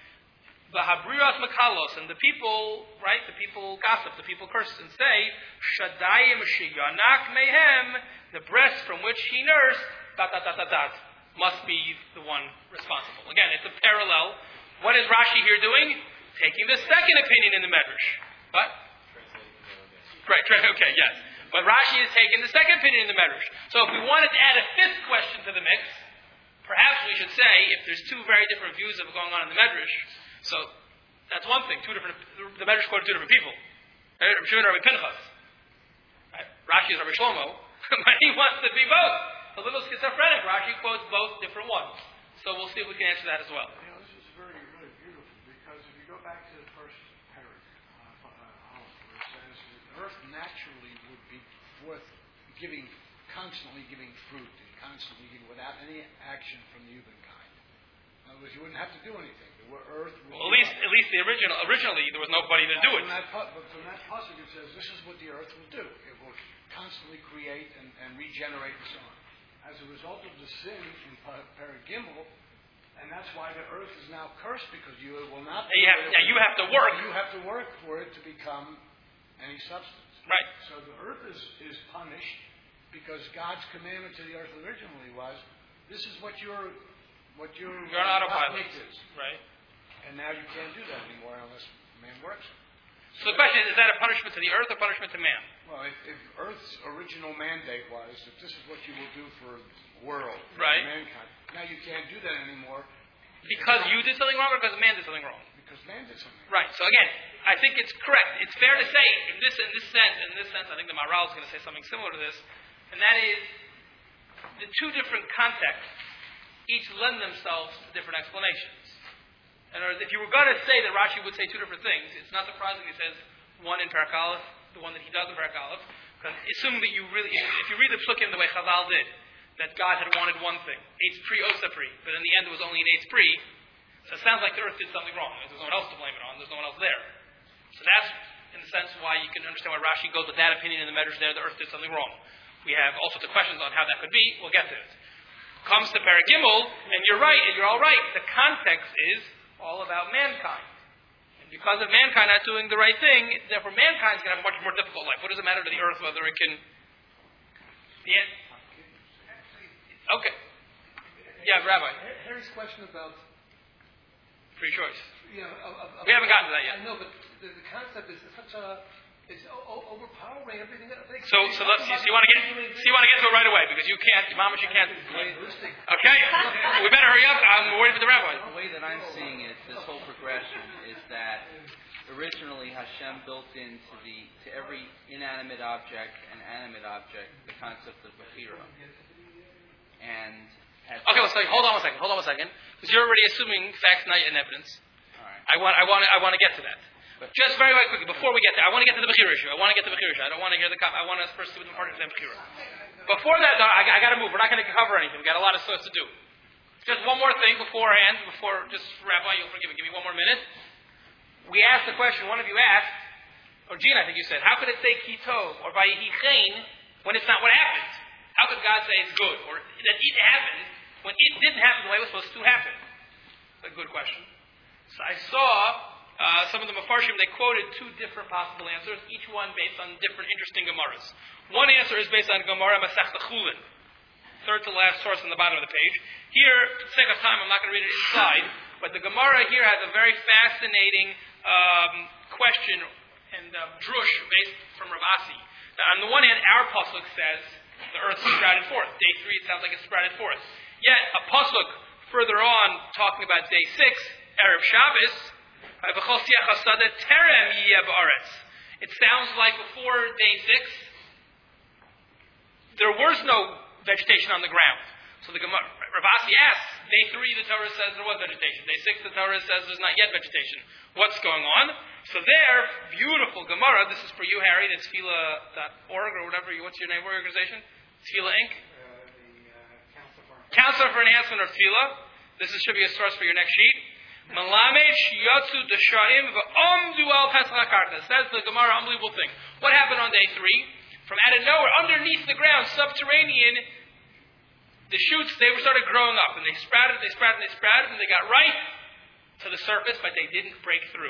The Habriras Makalos, and the people, right, the people gossip, the people curse and say, Shadayim Shiyanak Mehem, the breast from which he nursed, dot, dot, dot, dot, dot, must be the one responsible. Again, it's a parallel. What is Rashi here doing? Taking the second opinion in the Medrash. What? Right, right, okay, yes. But Rashi is taking the second opinion in the Medrash. So if we wanted to add a fifth question to the mix, perhaps we should say, if there's two very different views of what's going on in the Medrash, so that's one thing. Two different. The Medrash quoted two different people. Right? Rabbi Shimon and Rabbi Pinchas. Right? Rashi is Rabbi Shlomo, but he wants to be both. A little schizophrenic. Rashi quotes both different ones. So we'll see if we can answer that as well. You know, this is very, really beautiful because if you go back to the first parak, uh, uh, where it says the earth naturally would be forth giving, constantly giving fruit and constantly giving without any action from the humankind. In other words, you wouldn't have to do anything. The earth would Well, at least, at least the original. Originally, there was nobody to do it. From that, but from that pasuk it says this is what the earth will do. It will constantly create and, and regenerate and so on. As a result of the sin in Parak Gimel, and that's why the earth is now cursed because you will not. You have, yeah, you have to work. You have to work for it to become any substance. Right. So the earth is, is punished because God's commandment to the earth originally was, this is what your what your You're an autopilot. is. Right. And now you can't do that anymore unless man works. So the question is: is that a punishment to the earth or punishment to man? Well, if, if Earth's original mandate was that this is what you will do for the world, Right. for mankind, now you can't do that anymore. Because you did something wrong, or because man did something wrong? Because man did something. Right. So again, I think it's correct. It's fair to say, in this in this sense, in this sense, I think the Maharal is going to say something similar to this, and that is the two different contexts each lend themselves to different explanations. In other words, if you were going to say that Rashi would say two different things, it's not surprising he says one in Parak Aleph, the one that he does in Parak Aleph, because assume that you really, if, if you read the Psukim the way Chazal did, that God had wanted one thing, Eitz Pri Osa Pri, but in the end it was only an Eitz Pri, so it sounds like the earth did something wrong. There's no one else to blame it on. There's no one else there. So that's, in the sense, why you can understand why Rashi goes with that opinion in the Medrash there, the earth did something wrong. We have all sorts of questions on how that could be. We'll get to it. Comes to Parak Gimel, and you're right, and you're all right. The context is all about mankind. And because of mankind not doing the right thing, therefore mankind's going to have a much more difficult life. What does it matter to the earth whether it can... Yeah. Okay. Yeah, Rabbi. Harry's question about free choice. Yeah, of, of, we haven't gotten to that yet. I know, but the, the concept is such a it's o- o- overpowering everything. That, so, so let's. So you want to get, so you want to get to it right away because you can't, Mamash, you can't. Okay, we better hurry up. I'm worried for the rabbi. The way that I'm seeing it, this whole progression is that originally Hashem built into the to every inanimate object and animate object the concept of Bechira. And okay, let's say, hold on one second. Hold on one second, because you're already assuming facts, not and evidence. All right. I want, I want, I want to get to that. But just very, very quickly before we get there, I want to get to the Bechira issue. I want to get to the Bechira issue. I don't want to hear the. I want us first to see what the party of the Bechira. Before that, though, I, I got to move. We're not going to cover anything. We got a lot of stuff to do. Just one more thing beforehand. Before, just Rabbi, you'll forgive me. Give me one more minute. We asked the question. One of you asked, or Gene, I think you said, how could it say Kitov or Vayihi Chain when it's not what happened? How could God say it's good or that it happened when it didn't happen the way it was supposed to happen? That's a good question. So I saw uh, some of the Mefarshim, they quoted two different possible answers, each one based on different interesting Gemaras. One answer is based on Gemara Masechta Chulin, third to last source on the bottom of the page. Here, for the sake of time, I'm not going to read it inside, but the Gemara here has a very fascinating um, question and uh, drush based from Rav Asi. Now, on the one hand, our pasuk says the earth is sprouted forth. Day three, it sounds like it's sprouted forth. Yet, a pasuk further on, talking about day six, Erev Shabbos, it sounds like before day six, there was no vegetation on the ground. So the Gemara, Rav Asi asks, day three the Torah says there was vegetation. Day six the Torah says there's not yet vegetation. What's going on? So there, beautiful Gemara, this is for you, Harry, the tefillah dot org or whatever, what's your name, what organization? Tefillah Incorporated? Uh, the uh, Council for Council for Enhancement of Tefillah. This is, should be a source for your next sheet. Malamed shiyotzu d'shaim v'omdu al pesach hakarka. Says the Gemara, unbelievable thing. What happened on day three? From out of nowhere, underneath the ground, subterranean, the shoots, they were started growing up. And they sprouted, they sprouted, they sprouted, and they got right to the surface, but they didn't break through.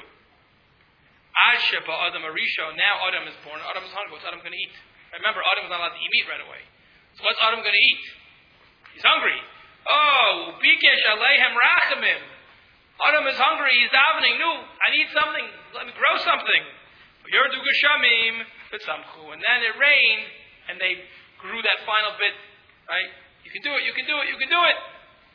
Ad sheba Adam arisho. Now Adam is born. Adam is hungry. What's Adam going to eat? Remember, Adam was not allowed to eat meat right away. So what's Adam going to eat? He's hungry. Oh, bikesh aleihem rachamim. Adam is hungry. He's davening. No, I need something. Let me grow something. Yerdu geshamim v'tzamchu. And then it rained, and they grew that final bit. Right? You can do it. You can do it. You can do it.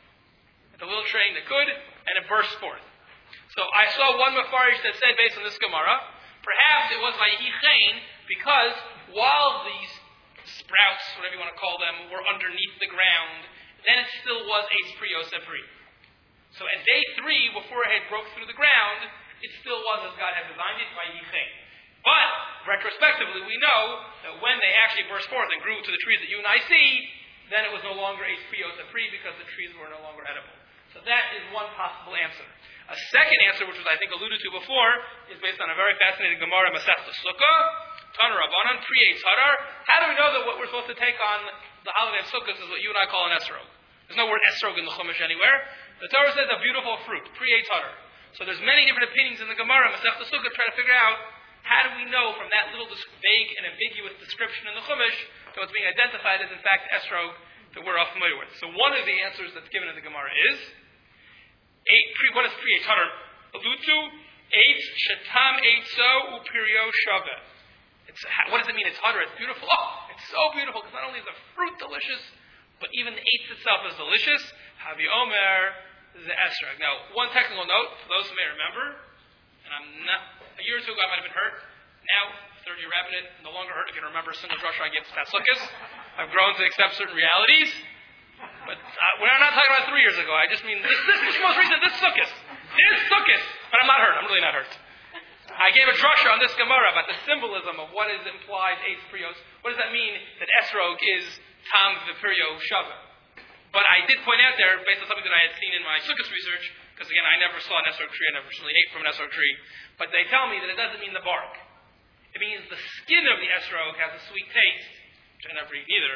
The little train that could, and it burst forth. So I saw one mafarish that said, based on this Gemara, perhaps it was Vayichein, because while these sprouts, whatever you want to call them, were underneath the ground, then it still was Eitz Pri Yosef Pri. So at day three, before it had broke through the ground, it still was as God had designed it, Vayichein. But, retrospectively, we know that when they actually burst forth and grew to the trees that you and I see, then it was no longer Eitz Pri Yosef Pri, because the trees were no longer edible. So that is one possible answer. A second answer, which was I think alluded to before, is based on a very fascinating Gemara, Masechta Sukkah, Tana Rabbanan, Pri Eitz Hadar. How do we know that what we're supposed to take on the holiday of Sukkot is what you and I call an esrog? There's no word esrog in the Chumash anywhere. The Torah says a beautiful fruit, Pri Eitz Hadar. So there's many different opinions in the Gemara, Masechta Sukkah, trying to figure out how do we know from that little vague and ambiguous description in the Chumash that what's being identified is in fact esrog that we're all familiar with. So one of the answers that's given in the Gemara is Eight, what does Pri Eitz Hadar allude to? Eitz shetam eitzo upirio shave. It's what does it mean? It's hadar. It's beautiful. Oh, it's so beautiful because not only is the fruit delicious, but even the eitz itself is delicious. Havi omer the esrog. Now, one technical note for those who may remember, and I'm not a year or two ago I might have been hurt. Now, third year rabbinate, no longer hurt. I can remember a single drasha I gave to Paslukas. I've grown to accept certain realities. But uh, we're not talking about three years ago. I just mean this, this, this most recent, this sukkis. This sukkis. But I'm not hurt. I'm really not hurt. I gave a drasha on this Gemara about the symbolism of what is implied Eitz Prios. What does that mean that esrog is tam v'pirio shava? But I did point out there, based on something that I had seen in my sukkis research, because again, I never saw an esrog tree. I never really ate from an esrog tree. But they tell me that it doesn't mean the bark. It means the skin of the esrog has a sweet taste, which I never eat either,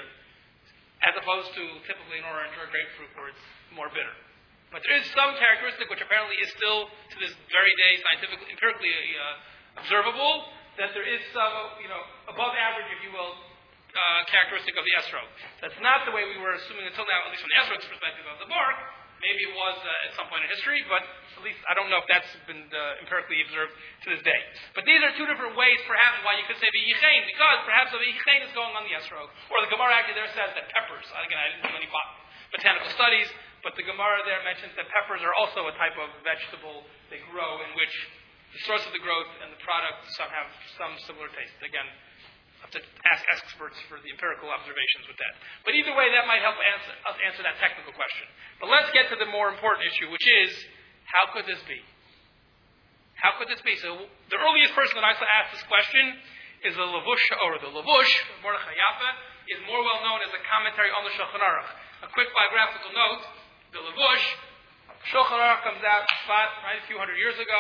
as opposed to typically an orange or a grapefruit where it's more bitter. But there is some characteristic which apparently is still, to this very day, scientifically, empirically uh, observable, that there is some, you know, above average, if you will, uh, characteristic of the esrog. That's not the way we were assuming until now, at least from the esrog's perspective of the bark. Maybe it was uh, at some point in history, but at least I don't know if that's been uh, empirically observed to this day. But these are two different ways, perhaps, why you could say v'yichein, because perhaps the v'yichein is going on the esrog. Or the Gemara actually there says that peppers, again, I didn't do any bot- botanical studies, but the Gemara there mentions that peppers are also a type of vegetable they grow in which the source of the growth and the product some have some similar taste. Again, I have to ask experts for the empirical observations with that. But either way, that might help answer, us answer that technical question. But let's get to the more important issue, which is, how could this be? How could this be? So the earliest person that I saw ask this question is the Lavush, or the Lavush, Mordechai Yaffa, is more well known as a commentary on the Shulchan Aruch. A quick biographical note, the Lavush, Shulchan Aruch comes out right, a few hundred years ago.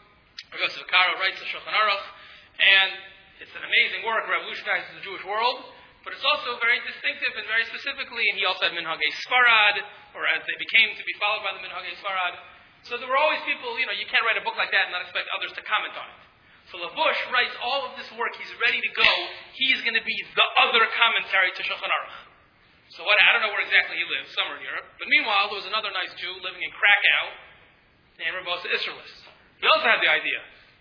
Yosef Karo writes the Shulchan Aruch, and it's an amazing work, revolutionizes the Jewish world, but it's also very distinctive and very specifically, and he also had Minhagei Sfarad, or as they became to be followed by the Minhagei Sfarad. So there were always people, you know, you can't write a book like that and not expect others to comment on it. So Lavush writes all of this work, he's ready to go, he's going to be the other commentary to Shulchan Aruch. So what, I don't know where exactly he lives, somewhere in Europe, but meanwhile there was another nice Jew living in Krakow, named Rabosa Isserlis. He also had the idea.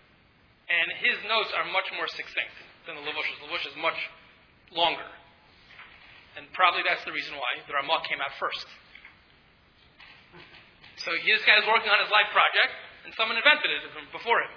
And his notes are much more succinct than the Lavush's. Lavush is much longer. And probably that's the reason why the Ramah came out first. So this guy's working on his life project, and someone invented it before him.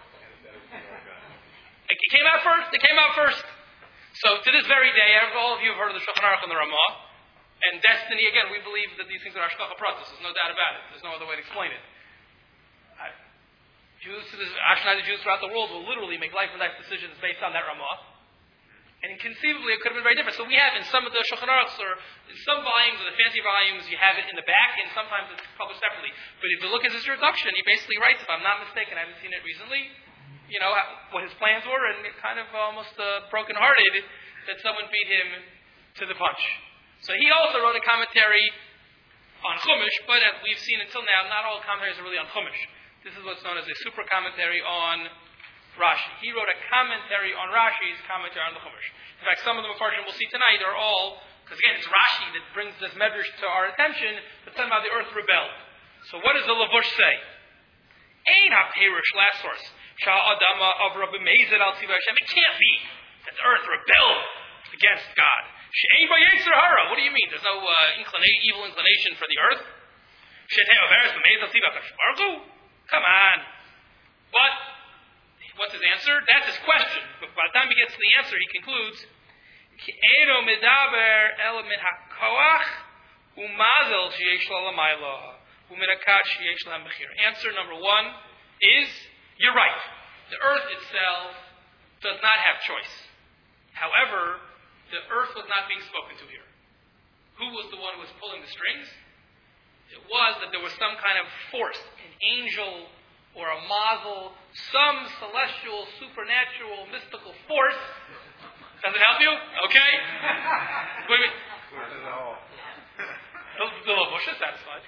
It came out first. It came out first. So to this very day, all of you have heard of the Shulchan Aruch and the Ramah. And destiny, again, we believe that these things are Hashgacha Pratis. There's no doubt about it. There's no other way to explain it. Uh, Jews, to this, Ashkenazi Jews throughout the world will literally make life and death decisions based on that Ramah. And inconceivably, it could have been very different. So we have in some of the Shulchan Aruchs, or in some volumes, or the fancy volumes, you have it in the back, and sometimes it's published separately. But if you look at his introduction, he basically writes, if I'm not mistaken, I haven't seen it recently, you know, what his plans were, and kind of almost uh, broken-hearted that someone beat him to the punch. So he also wrote a commentary on Chumash, but as we've seen until now, not all commentaries are really on Chumash. This is what's known as a super commentary on Rashi. He wrote a commentary on Rashi's commentary on the Chumash. In fact, some of the Mefarshim we'll see tonight are all, because again, it's Rashi that brings this medrash to our attention, that somehow the earth rebelled. So what does the Lavush say? Ein ha-perush, last source. Sha'adama of Rabbi Mezer al Tzivah Hashem. It can't be that the earth rebelled against God. She'ein ba yetzer hara. What do you mean? There's no uh, inclina- evil inclination for the earth? She'etei averes b'mezer al Tzivah Hashem. Come on. But what's his answer? That's his question. But by the time he gets to the answer, he concludes, Ki'ero medaber el min hakoach umazel sheyesh la lamayla umin hakat sheyesh la mechir. Answer number one is, you're right. The earth itself does not have choice. However, the earth was not being spoken to here. Who was the one who was pulling the strings? It was that there was some kind of force, an angel or a mazel, some celestial, supernatural, mystical force. Does it help you? Okay? Wait a minute. The, the Lavush is satisfied.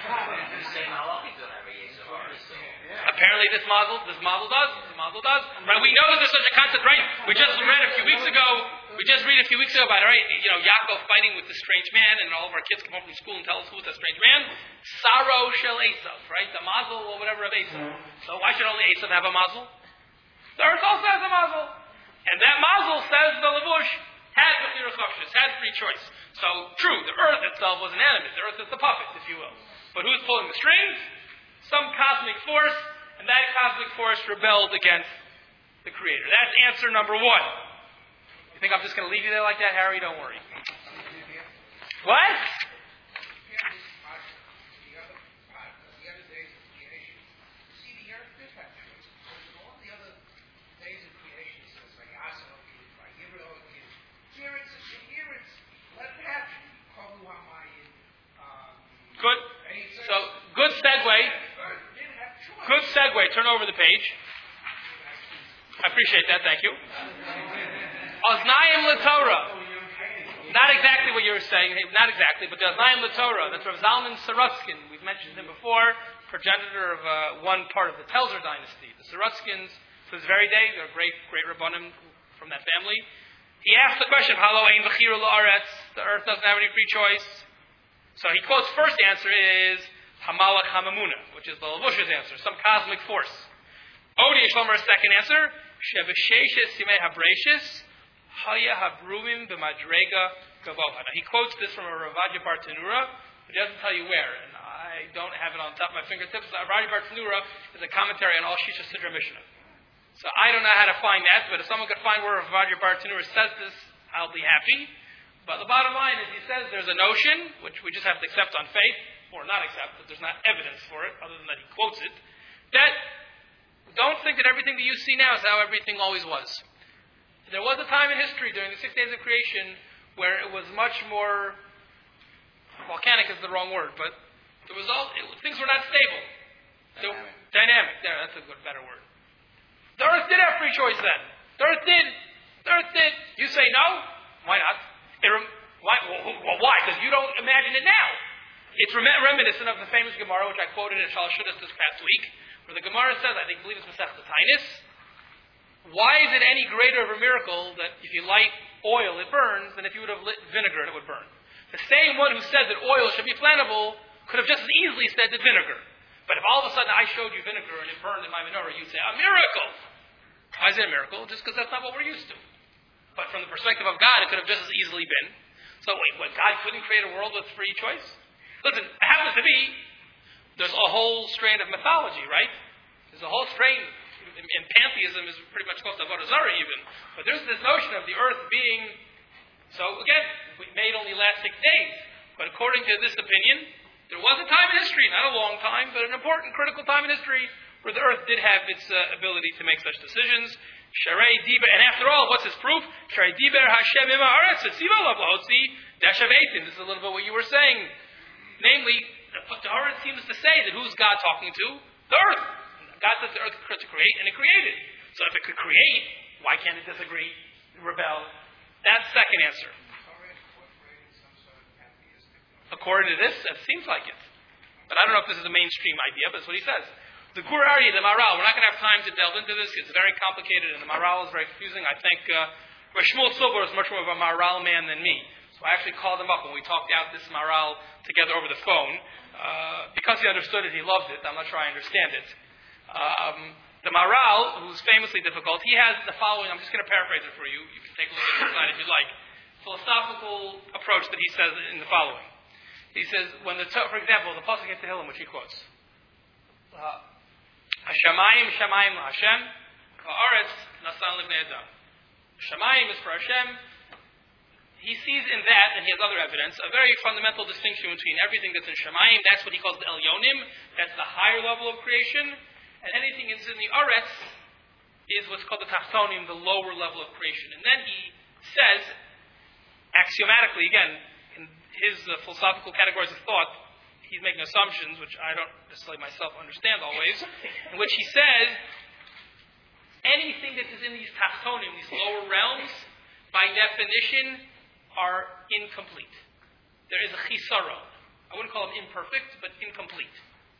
Apparently this mazel, this mazel does. This mazel does. Right? We know that there's such a concept, right? We just read a few weeks ago, we just read a few weeks ago about, right, you know, Yaakov fighting with the strange man, and all of our kids come home from school and tell us who was that strange man. Saro shel Esav, right? The mazel or whatever of Esav. So why should only Esav have a mazel? The earth also has a mazel. And that mazel, says the Lavush, had Bechira Chofshis, had free choice. So, true, the earth itself was inanimate. The earth is the puppet, if you will. But who's pulling the strings? Some cosmic force, and that cosmic force rebelled against the Creator. That's answer number one. You think I'm just going to leave you there like that, Harry? Don't worry. What? Good. So, good segue. Good segue. Turn over the page. I appreciate that. Thank you. Oznayim LaTorah. Not exactly what you were saying. Not exactly, but the Oznayim LaTorah. That's Rav Zalman Sorotzkin. We've mentioned him before. Progenitor of uh, one part of the Telzer dynasty. The Sorotskins, to this very day, they're great, great Rabbanim from that family. He asked the question, Halo ein v'chira la'aretz. The earth doesn't have any free choice. So he quotes, first answer is Hamalach Hamamuna, which is the Lavush's answer, some cosmic force. Odi Yishlomer's second answer, Shevesheshes Simei Habreshis, Haya Habrumim B'madrega Gavova. Now he quotes this from a Ravaja Bar Tanura, but he doesn't tell you where, and I don't have it on top of my fingertips. Ravaja Bar Tanura is a commentary on all Shisha Sidra Mishnah. So I don't know how to find that, but if someone could find where Ravaja Bar Tanura says this, I'll be happy. But the bottom line is he says there's a notion, which we just have to accept on faith, or not accept, because there's not evidence for it, other than that he quotes it, that don't think that everything that you see now is how everything always was. There was a time in history during the six days of creation where it was much more, volcanic is the wrong word, but the result, it, things were not stable. Dynamic. So, dynamic, there, that's a good, better word. The earth did have free choice then. The earth did. The earth did. You say no? Why not? It rem- why? Well, why? Because you don't imagine it now. It's rem- reminiscent of the famous Gemara, which I quoted at Shalosh Shudas this past week, where the Gemara says, I think, believe it's Masechta Tainus, why is it any greater of a miracle that if you light oil, it burns, than if you would have lit vinegar, it would burn? The same one who said that oil should be flammable could have just as easily said that vinegar. But if all of a sudden I showed you vinegar and it burned in my menorah, you'd say, a miracle! Why is it a miracle? Just because that's not what we're used to. But from the perspective of God, it could have just as easily been. So wait, what, God couldn't create a world with free choice? Listen, it happens to be there's a whole strain of mythology, right? There's a whole strain, and pantheism is pretty much close to Avodah Zarah even. But there's this notion of the earth being, so again, it may only last six days. But according to this opinion, there was a time in history, not a long time, but an important critical time in history, where the earth did have its uh, ability to make such decisions. Sharei Diber, and after all, what's his proof? Sharei Diber Hashem Ima Aretz Tzivah Lav Lahotzi Deshav Eitim. This is a little bit what you were saying. Namely, the Torah seems to say that who's God talking to? The earth. God says the earth could create, and it created. So if it could create, why can't it disagree, rebel? That's the second answer. According to this, it seems like it. But I don't know if this is a mainstream idea, but that's what he says. The Gur Aryeh, the Maharal, we're not going to have time to delve into this. It's very complicated, and the Maharal is very confusing. I think uh, Rav Shmuel Silber is much more of a Maharal man than me. So I actually called him up when we talked out this Maharal together over the phone. Uh, because he understood it, he loved it. I'm not sure I understand it. Um, the Maharal, who's famously difficult, he has the following. I'm just going to paraphrase it for you. You can take a look at it inside if you'd like. Philosophical approach that he says in the following. He says, when the, for example, the Pasuk in Tehillim, which he quotes, uh, Hashemayim, Shemayim, Hashem, Ha'aretz, Nasan Livnei Adam. Shemayim is for Hashem. He sees in that, and he has other evidence, a very fundamental distinction between everything that's in Shemayim, that's what he calls the Elyonim, that's the higher level of creation, and anything that's in the Aretz is what's called the Tachtonim, the lower level of creation. And then he says, axiomatically, again, in his uh, philosophical categories of thought, he's making assumptions, which I don't necessarily myself understand always, in which he says, anything that is in these Tachtonim, these lower realms, by definition, are incomplete. There is a chisaron. I wouldn't call them imperfect, but incomplete.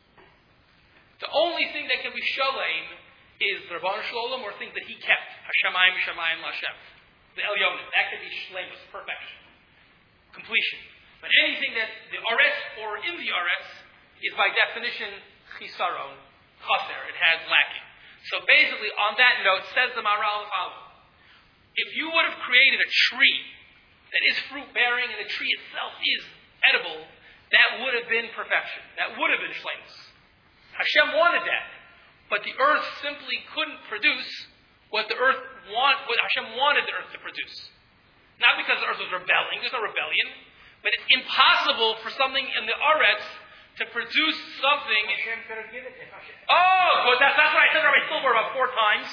The only thing that can be shalem is the Rabbanu Shalom, or things that he kept. Hashemayim, Shemayim, Lashem. The Elyonim. That can be shlemus, perfection. Completion. But anything that the Aretz or in the Aretz is by definition chisaron, chaser. It has lacking. So basically, on that note, says the Maharal the following. If you would have created a tree that is fruit-bearing and the tree itself is edible, that would have been perfection. That would have been shlemus. Hashem wanted that. But the earth simply couldn't produce what the earth want, what Hashem wanted the earth to produce. Not because the earth was rebelling. There's no rebellion. But it's impossible for something in the Aretz to produce something. Hashem could have given it. Oh, well, that's, that's what I said to Rabbi Silver about four times.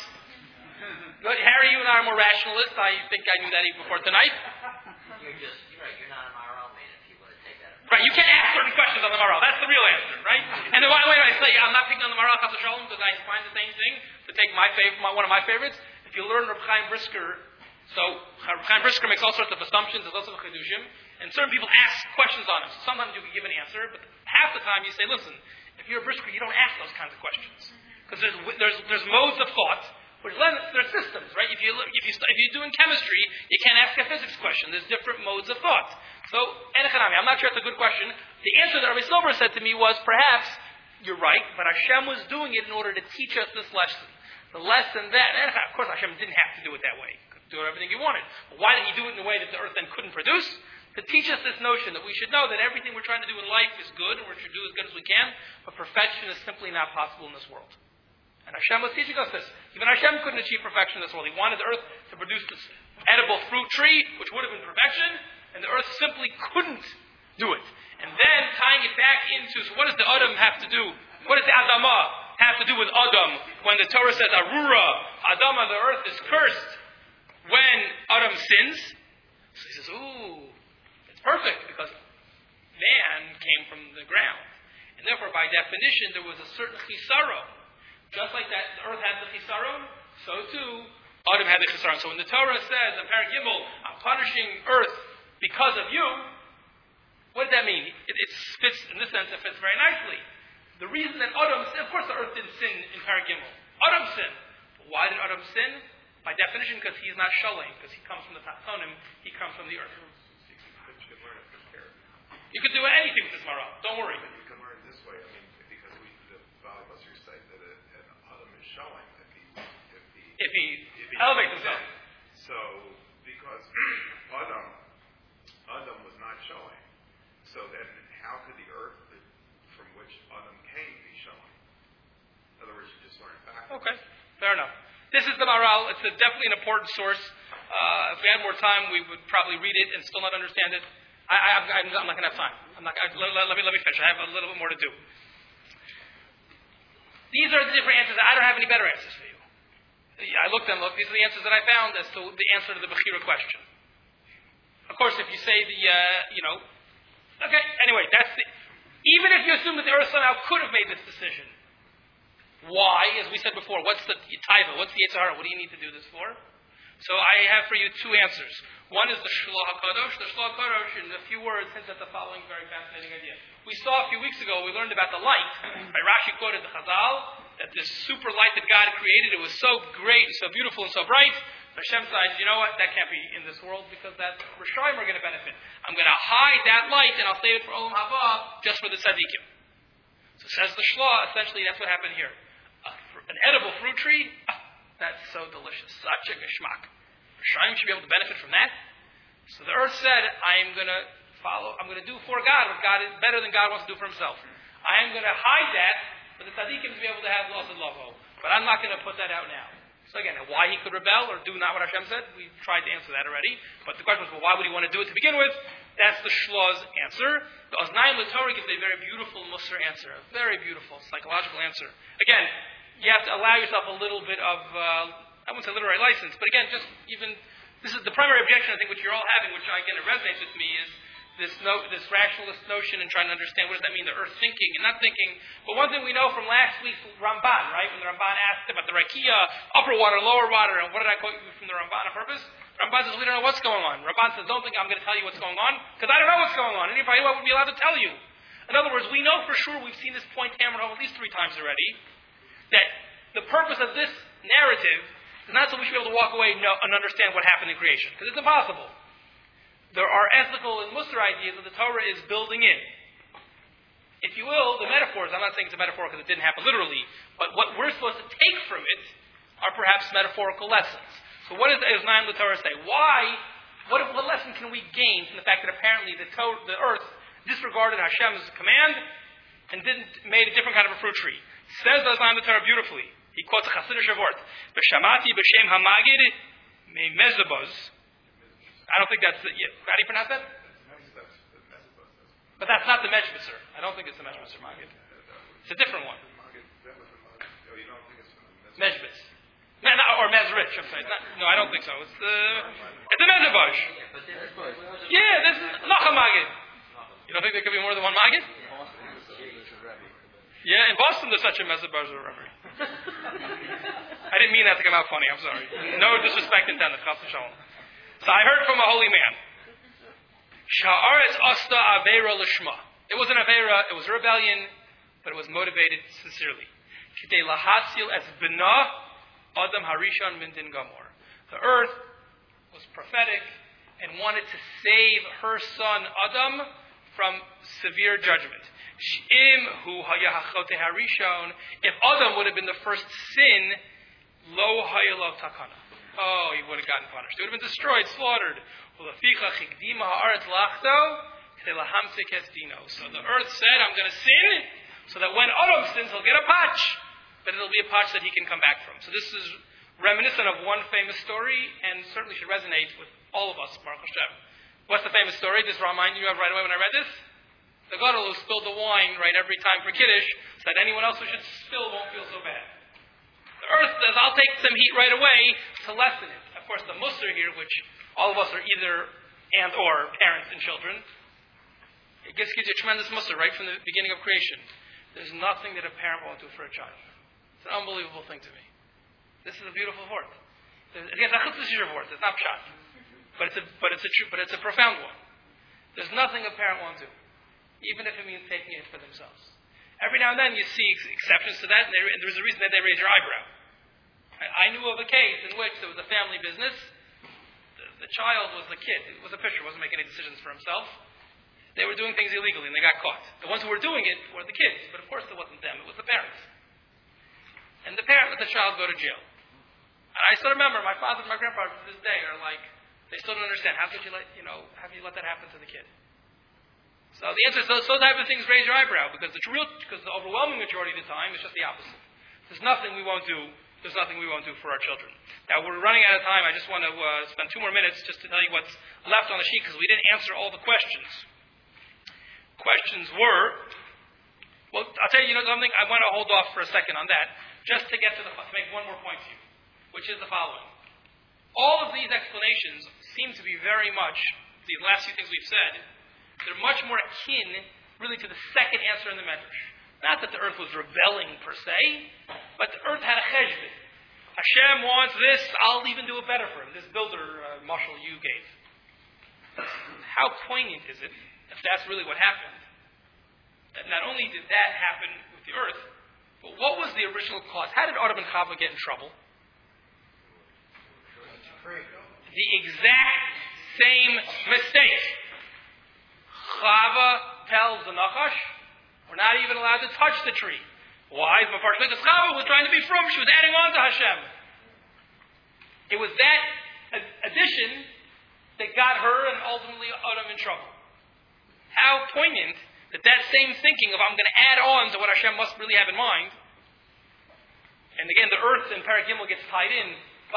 Harry, you and I are more rationalists. I think I knew that even before tonight. You're just, you're right, you're not a Maharal man if you want to take that. Right, you can't ask certain questions on the Maharal. That's the real answer, right? And then, by the way, I say I'm not picking on the Maharal Chas Shalom because I find the same thing. To take my favorite, my, one of my favorites, if you learn Reb Chaim Brisker, so Reb Chaim Brisker makes all sorts of assumptions, there's lots of chidushim, and certain people ask questions on him. So sometimes you can give an answer, but half the time you say, listen, if you're a Brisker, you don't ask those kinds of questions because there's there's there's modes of thought. Which there's systems, right? If you if you if you're doing chemistry, you can't ask a physics question. There's different modes of thought. So, Enechanami, I'm not sure it's a good question. The answer that Rabbi Silver said to me was, perhaps you're right, but Hashem was doing it in order to teach us this lesson. The lesson that, and of course, Hashem didn't have to do it that way. He could do everything he wanted. But why did he do it in a way that the earth then couldn't produce? To teach us this notion that we should know that everything we're trying to do in life is good, and we should do as good as we can, but perfection is simply not possible in this world. And Hashem was teaching us this. Even Hashem couldn't achieve perfection in this world. He wanted the earth to produce this edible fruit tree, which would have been perfection, and the earth simply couldn't do it. And then tying it back into, so what does the Adam have to do? What does the Adamah have to do with Adam? When the Torah says, Arura, Adamah, the earth is cursed when Adam sins. So he says, ooh, it's perfect because man came from the ground. And therefore, by definition, there was a certain chisaro. Just like that, the earth had the chisaron, so too, Adam had the chisaron. So when the Torah says, in Parag Gimel, I'm punishing earth because of you, what does that mean? It, it fits, in this sense, it fits very nicely. The reason that Adam, of course the earth didn't sin in Parag Gimel. Adam sinned. But why did Adam sin? By definition, because he's not shalem, because he comes from the Tachtonim, he comes from the earth. You can do anything with this Maharal. Don't worry. You can learn this way. I mean, because we, the Bali Basri say that a, an Adam is showing if he if he if he, if he elevates himself. So because Adam Adam was not showing, so then how could the earth, from which Adam came be showing. In other words, you just learn backwards. Okay, fair enough. This is the Maharal. It's a, definitely an important source. Uh, if we had more time, we would probably read it and still not understand it. I, I, I'm, I'm not going to have time. I'm not. I, let, let me let me finish. I have a little bit more to do. These are the different answers. I don't have any better answers for you. I looked and looked. These are the answers that I found as to the answer to the Bechira question. Of course, if you say the, uh, you know, okay. Anyway, that's the. Even if you assume that the Earth somehow could have made this decision, why? As we said before, what's the taiva? What's the Yetzer Hara? What do you need to do this for? So I have for you two answers. One is the Shloh HaKadosh. The Shloh HaKadosh, in a few words, hints at the following very fascinating idea. We saw a few weeks ago, we learned about the light. By Rashi quoted the Chazal, that this super light that God created, it was so great, and so beautiful, and so bright. Hashem says, you know what, that can't be in this world, because that Rishayim are going to benefit. I'm going to hide that light, and I'll save it for Olam Haba, just for the Tzaddikim. So says the Shloh, essentially that's what happened here. A, an edible fruit tree, ah, that's so delicious. Such a geschmack. Rishayim should be able to benefit from that. So the earth said, I am going to follow, I'm going to do for God what God is better than God wants to do for himself. I am going to hide that for the tzaddikim to be able to have loss and lavo. But I'm not going to put that out now. So again, why he could rebel or do not what Hashem said, we tried to answer that already. But the question was, well, why would he want to do it to begin with? That's the Shloh's answer. The Oznayim LaTorah gives a very beautiful Musar answer, a very beautiful psychological answer. Again, you have to allow yourself a little bit of, uh, I wouldn't say literary license, but again, just even, this is the primary objection I think which you're all having, which again it resonates with me, is this no, this rationalist notion and trying to understand what does that mean, the earth thinking and not thinking. But one thing we know from last week's Ramban, right, when the Ramban asked about the Rakia, upper water, lower water, and what did I quote you from the Ramban on purpose? Ramban says, we don't know what's going on. Ramban says, don't think I'm going to tell you what's going on, because I don't know what's going on. And if I knew, I wouldn't be allowed to tell you. In other words, we know for sure, we've seen this point hammered home at least three times already, that the purpose of this narrative is not so we should be able to walk away and, know, and understand what happened in creation, because it's impossible. There are ethical and Musar ideas that the Torah is building in. If you will, the metaphors, I'm not saying it's a metaphor because it didn't happen literally, but what we're supposed to take from it are perhaps metaphorical lessons. So what does Oznayim LaTorah say? Why, what, what lesson can we gain from the fact that apparently the, to- the earth disregarded Hashem's command and didn't made a different kind of a fruit tree? Says Oznayim LaTorah beautifully. He quotes a Chassidish word. B'shamati b'shem hamagid me mezabos. I don't think that's the, yeah, how do you pronounce that? But that's not the Mejbisser. I don't think it's the Mejbisser Magid. It's a different one. Mejbis. No, no, or Mezrich, I'm sorry. It's not, no, I don't think so. It's the, it's the Mezabaj. Yeah, this is Lacha Magid. You don't think there could be more than one Magid? Yeah, in Boston there's such a Mezabaj Reverie. I didn't mean that to come out funny, I'm sorry. No disrespect intended. Chas v'shalom. So I heard from a holy man. Sha'aretz asta aveira lishma. It was an aveira, it was a rebellion, but it was motivated sincerely. Kidei lahasil es bina adam harishon min din gamor. The earth was prophetic and wanted to save her son Adam from severe judgment. Sh'im hu hayahachote harishon. If Adam would have been the first sin, lo hayalav takana. Oh, he would have gotten punished. He would have been destroyed, slaughtered. So the earth said, I'm going to sin, so that when Adam sins, he'll get a patch. But it'll be a patch that he can come back from. So this is reminiscent of one famous story, and certainly should resonate with all of us, Baruch Hashem. What's the famous story? Just remind you of right away when I read this? The Gadol who spilled the wine right every time for Kiddush, so that anyone else who should spill won't feel so bad. The earth says, I'll take some heat right away to lessen it. Of course, the Musar here, which all of us are either and or parents and children, it gives, gives you a tremendous Musar right from the beginning of creation. There's nothing that a parent won't do for a child. It's an unbelievable thing to me. This is a beautiful word. Again, it's a word. It's not pshat. But it's a, but it's a true, but it's a profound one. There's nothing a parent won't do, even if it means taking it for themselves. Every now and then you see ex- exceptions to that, and, they, and there's a reason that they raise your eyebrow. I, I knew of a case in which there was a family business. The, the child was the kid. It was a pitcher, wasn't making any decisions for himself. They were doing things illegally, and they got caught. The ones who were doing it were the kids, but of course it wasn't them, it was the parents. And the parent let the child go to jail. And I still remember, my father and my grandfather to this day are like, they still don't understand. How could you let, you know, how could you let that happen to the kid? So the answer is those, those type of things raise your eyebrow because the real, because the overwhelming majority of the time is just the opposite. There's nothing we won't do. There's nothing we won't do for our children. Now we're running out of time. I just want to uh, spend two more minutes just to tell you what's left on the sheet because we didn't answer all the questions. Questions were, well, I'll tell you, you know something. I want to hold off for a second on that, just to get to the to make one more point to you, which is the following. All of these explanations seem to be very much the last few things we've said. They're much more akin, really, to the second answer in the Medrash. Not that the earth was rebelling per se, but the earth had a cheshbon. Hashem wants this, I'll even do it better for him. This builder uh, mashal you gave. How poignant is it, if that's really what happened, that not only did that happen with the earth, but what was the original cause? How did Adam and Chava get in trouble? The exact same mistake. Chava tells the Nachash, we're not even allowed to touch the tree. Why? Because Chava was trying to be frum. She was adding on to Hashem. It was that addition that got her and ultimately Adam in trouble. How poignant that that same thinking of I'm going to add on to what Hashem must really have in mind. And again, the earth in Perek Gimel gets tied in.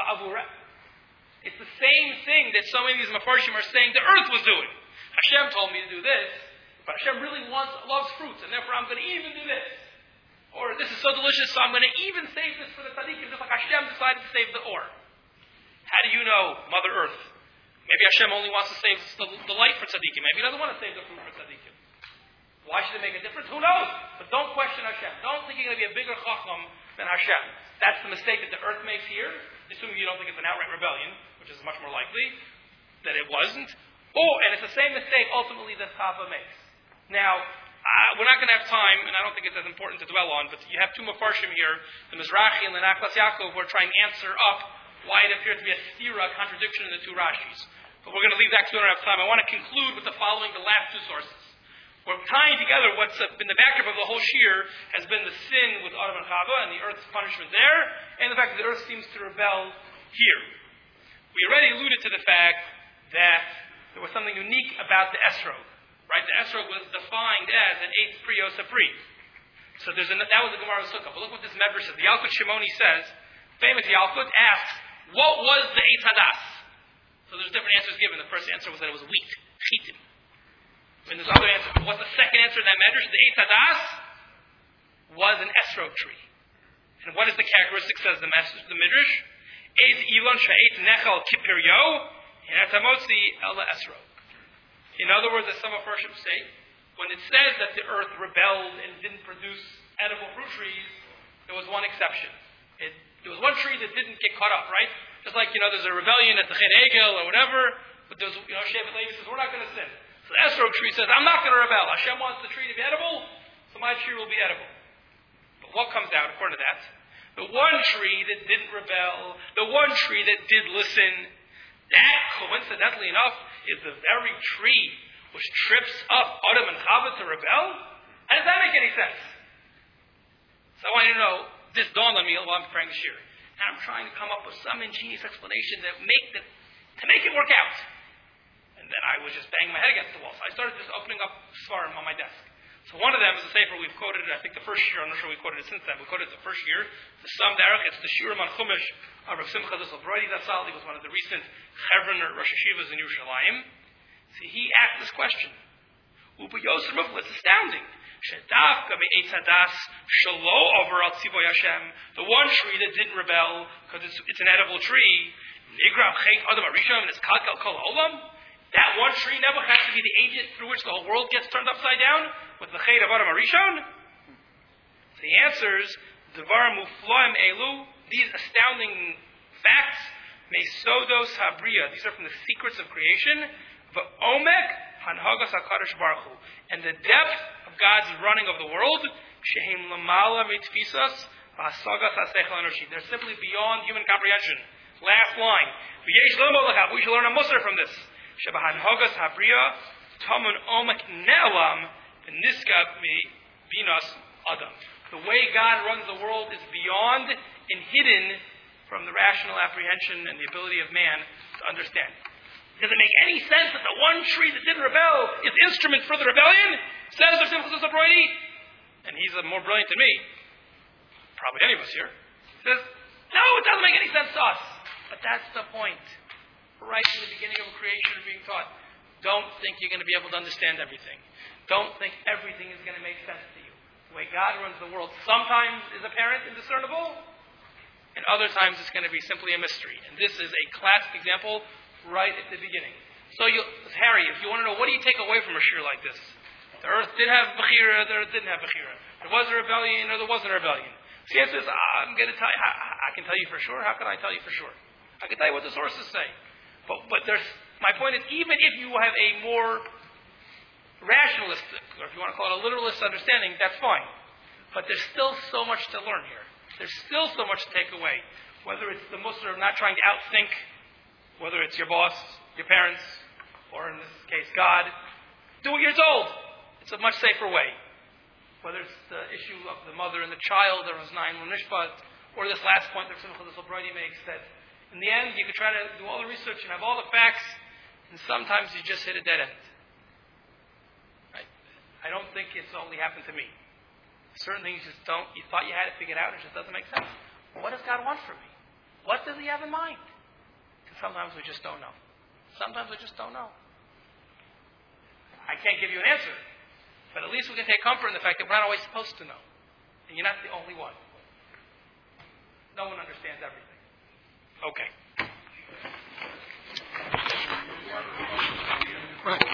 It's the same thing that so many of these Mefarshim are saying the earth was doing. Hashem told me to do this, but Hashem really wants, loves fruits, and therefore I'm going to even do this. Or this is so delicious, so I'm going to even save this for the tzaddikim, just like Hashem decided to save the or. How do you know, Mother Earth? Maybe Hashem only wants to save the, the light for tzaddikim. Maybe He doesn't want to save the fruit for tzaddikim. Why should it make a difference? Who knows? But don't question Hashem. Don't think you're going to be a bigger chacham than Hashem. That's the mistake that the earth makes here, assuming you don't think it's an outright rebellion, which is much more likely that it wasn't. Oh, and it's the same mistake ultimately that Chava makes. Now, uh, we're not going to have time, and I don't think it's as important to dwell on, but you have two Mefarshim here, the Mizrahi and the Nachlas Yaakov, who are trying to answer up why it appeared to be a stira, a contradiction in the two Rashis. But we're going to leave that because we don't have time. I want to conclude with the following, the last two sources. We're tying together what's been the backdrop of the whole shir has been the sin with Adam and Chava and the earth's punishment there, and the fact that the earth seems to rebel here. We already alluded to the fact that there was something unique about the esrog. Right? The esrog was defined as an eighth pri osapri. So there's a, that was the Gemara Sukkah. But look what this Medrash says. The Yalkut Shimoni says, famous Yalkut asks, what was the Eitz Hadas? So there's different answers given. The first answer was that it was wheat, chitim. And there's other answers. What's the second answer in that Medrash? The Eitz Hadas was an esrog tree. And what is the characteristic, says the, the Midrash? Eiz ilon sha'et nechal kipir yo, and etamotzi ela esrog. In other words, as some Mefarshim say, when it says that the earth rebelled and didn't produce edible fruit trees, there was one exception. It, there was one tree that didn't get caught up, right? Just like, you know, there's a rebellion at the Chet Egel or whatever, but there's, you know, Shevet Levi says, we're not going to sin. So the esrog tree says, I'm not going to rebel. Hashem wants the tree to be edible, so my tree will be edible. But what comes out according to that? The one tree that didn't rebel, the one tree that did listen, that, coincidentally enough, is the very tree which trips up Adam and Chava to rebel? How does that make any sense? So I want you to know, this dawned on me while I'm preparing the shir. And I'm trying to come up with some ingenious explanation that make the, to make it work out. And then I was just banging my head against the wall. So I started just opening up Svarim on my desk. So one of them is a sefer we've quoted, I think the first year, I'm not sure we quoted it since then, we quoted it the first year, the Sam Derech, it's the Shurim on Chumash of Rav Simcha Zissel Brody Zatzal. He was one of the recent Chevron or Rosh Hashivas in Yerushalayim. See, he asked this question. Uba Yosef Rufel, it's astounding. Shedavka me'etz hadas shalo over al tzivoy Hashem. The one tree that didn't rebel, because it's, it's an edible tree, nigrav chait adam arishon, and it's kalkal kol olam. That one tree never has to be the agent through which the whole world gets turned upside down with the chait of Adam Arishon. So he answers, Devar mufloim elu, these astounding facts, mesodos habriya, these are from the secrets of creation, v'omek hanhagas hakadosh baruch hu, and the depth of God's running of the world, shehem lamala mitfisas v'hasagas hasechel enoshi. They're simply beyond human comprehension. Last line. V'yesh limo lechav. We should learn a musar from this. Shebahan hogas habriya tamun omek ne'elam v'niskab binas adam. The way God runs the world is beyond and hidden from the rational apprehension and the ability of man to understand. Does it make any sense that the one tree that didn't rebel is the instrument for the rebellion? Says the Simchas Brody, and he's uh, more brilliant than me, probably any of us here, says, no, it doesn't make any sense to us. But that's the point. Right in the beginning of creation of being taught. Don't think you're going to be able to understand everything. Don't think everything is going to make sense to you. The way God runs the world sometimes is apparent and discernible, and other times it's going to be simply a mystery. And this is a classic example right at the beginning. So, you, Harry, if you want to know, what do you take away from a shir like this? The earth did have Bechira, the earth didn't have Bechira. There was a rebellion, or there wasn't a rebellion. So the answer is, I'm going to tell you, I, I can tell you for sure. How can I tell you for sure? I can tell you what the sources say. But, but there's, my point is, even if you have a more rationalistic, or if you want to call it a literalist understanding, that's fine. But there's still so much to learn here. There's still so much to take away. Whether it's the Muslim not trying to outthink, whether it's your boss, your parents, or in this case, God, do what you're told. It's a much safer way. Whether it's the issue of the mother and the child, or Oznaim Mishpat, or this last point that Simchas Brody makes, that in the end, you can try to do all the research and have all the facts, and sometimes you just hit a dead end. Right? I don't think it's only happened to me. Certain things just don't, you thought you had it figured out, it just doesn't make sense. Well, what does God want from me? What does He have in mind? And sometimes we just don't know. Sometimes we just don't know. I can't give you an answer, but at least we can take comfort in the fact that we're not always supposed to know. And you're not the only one. No one understands everything. Okay. Right.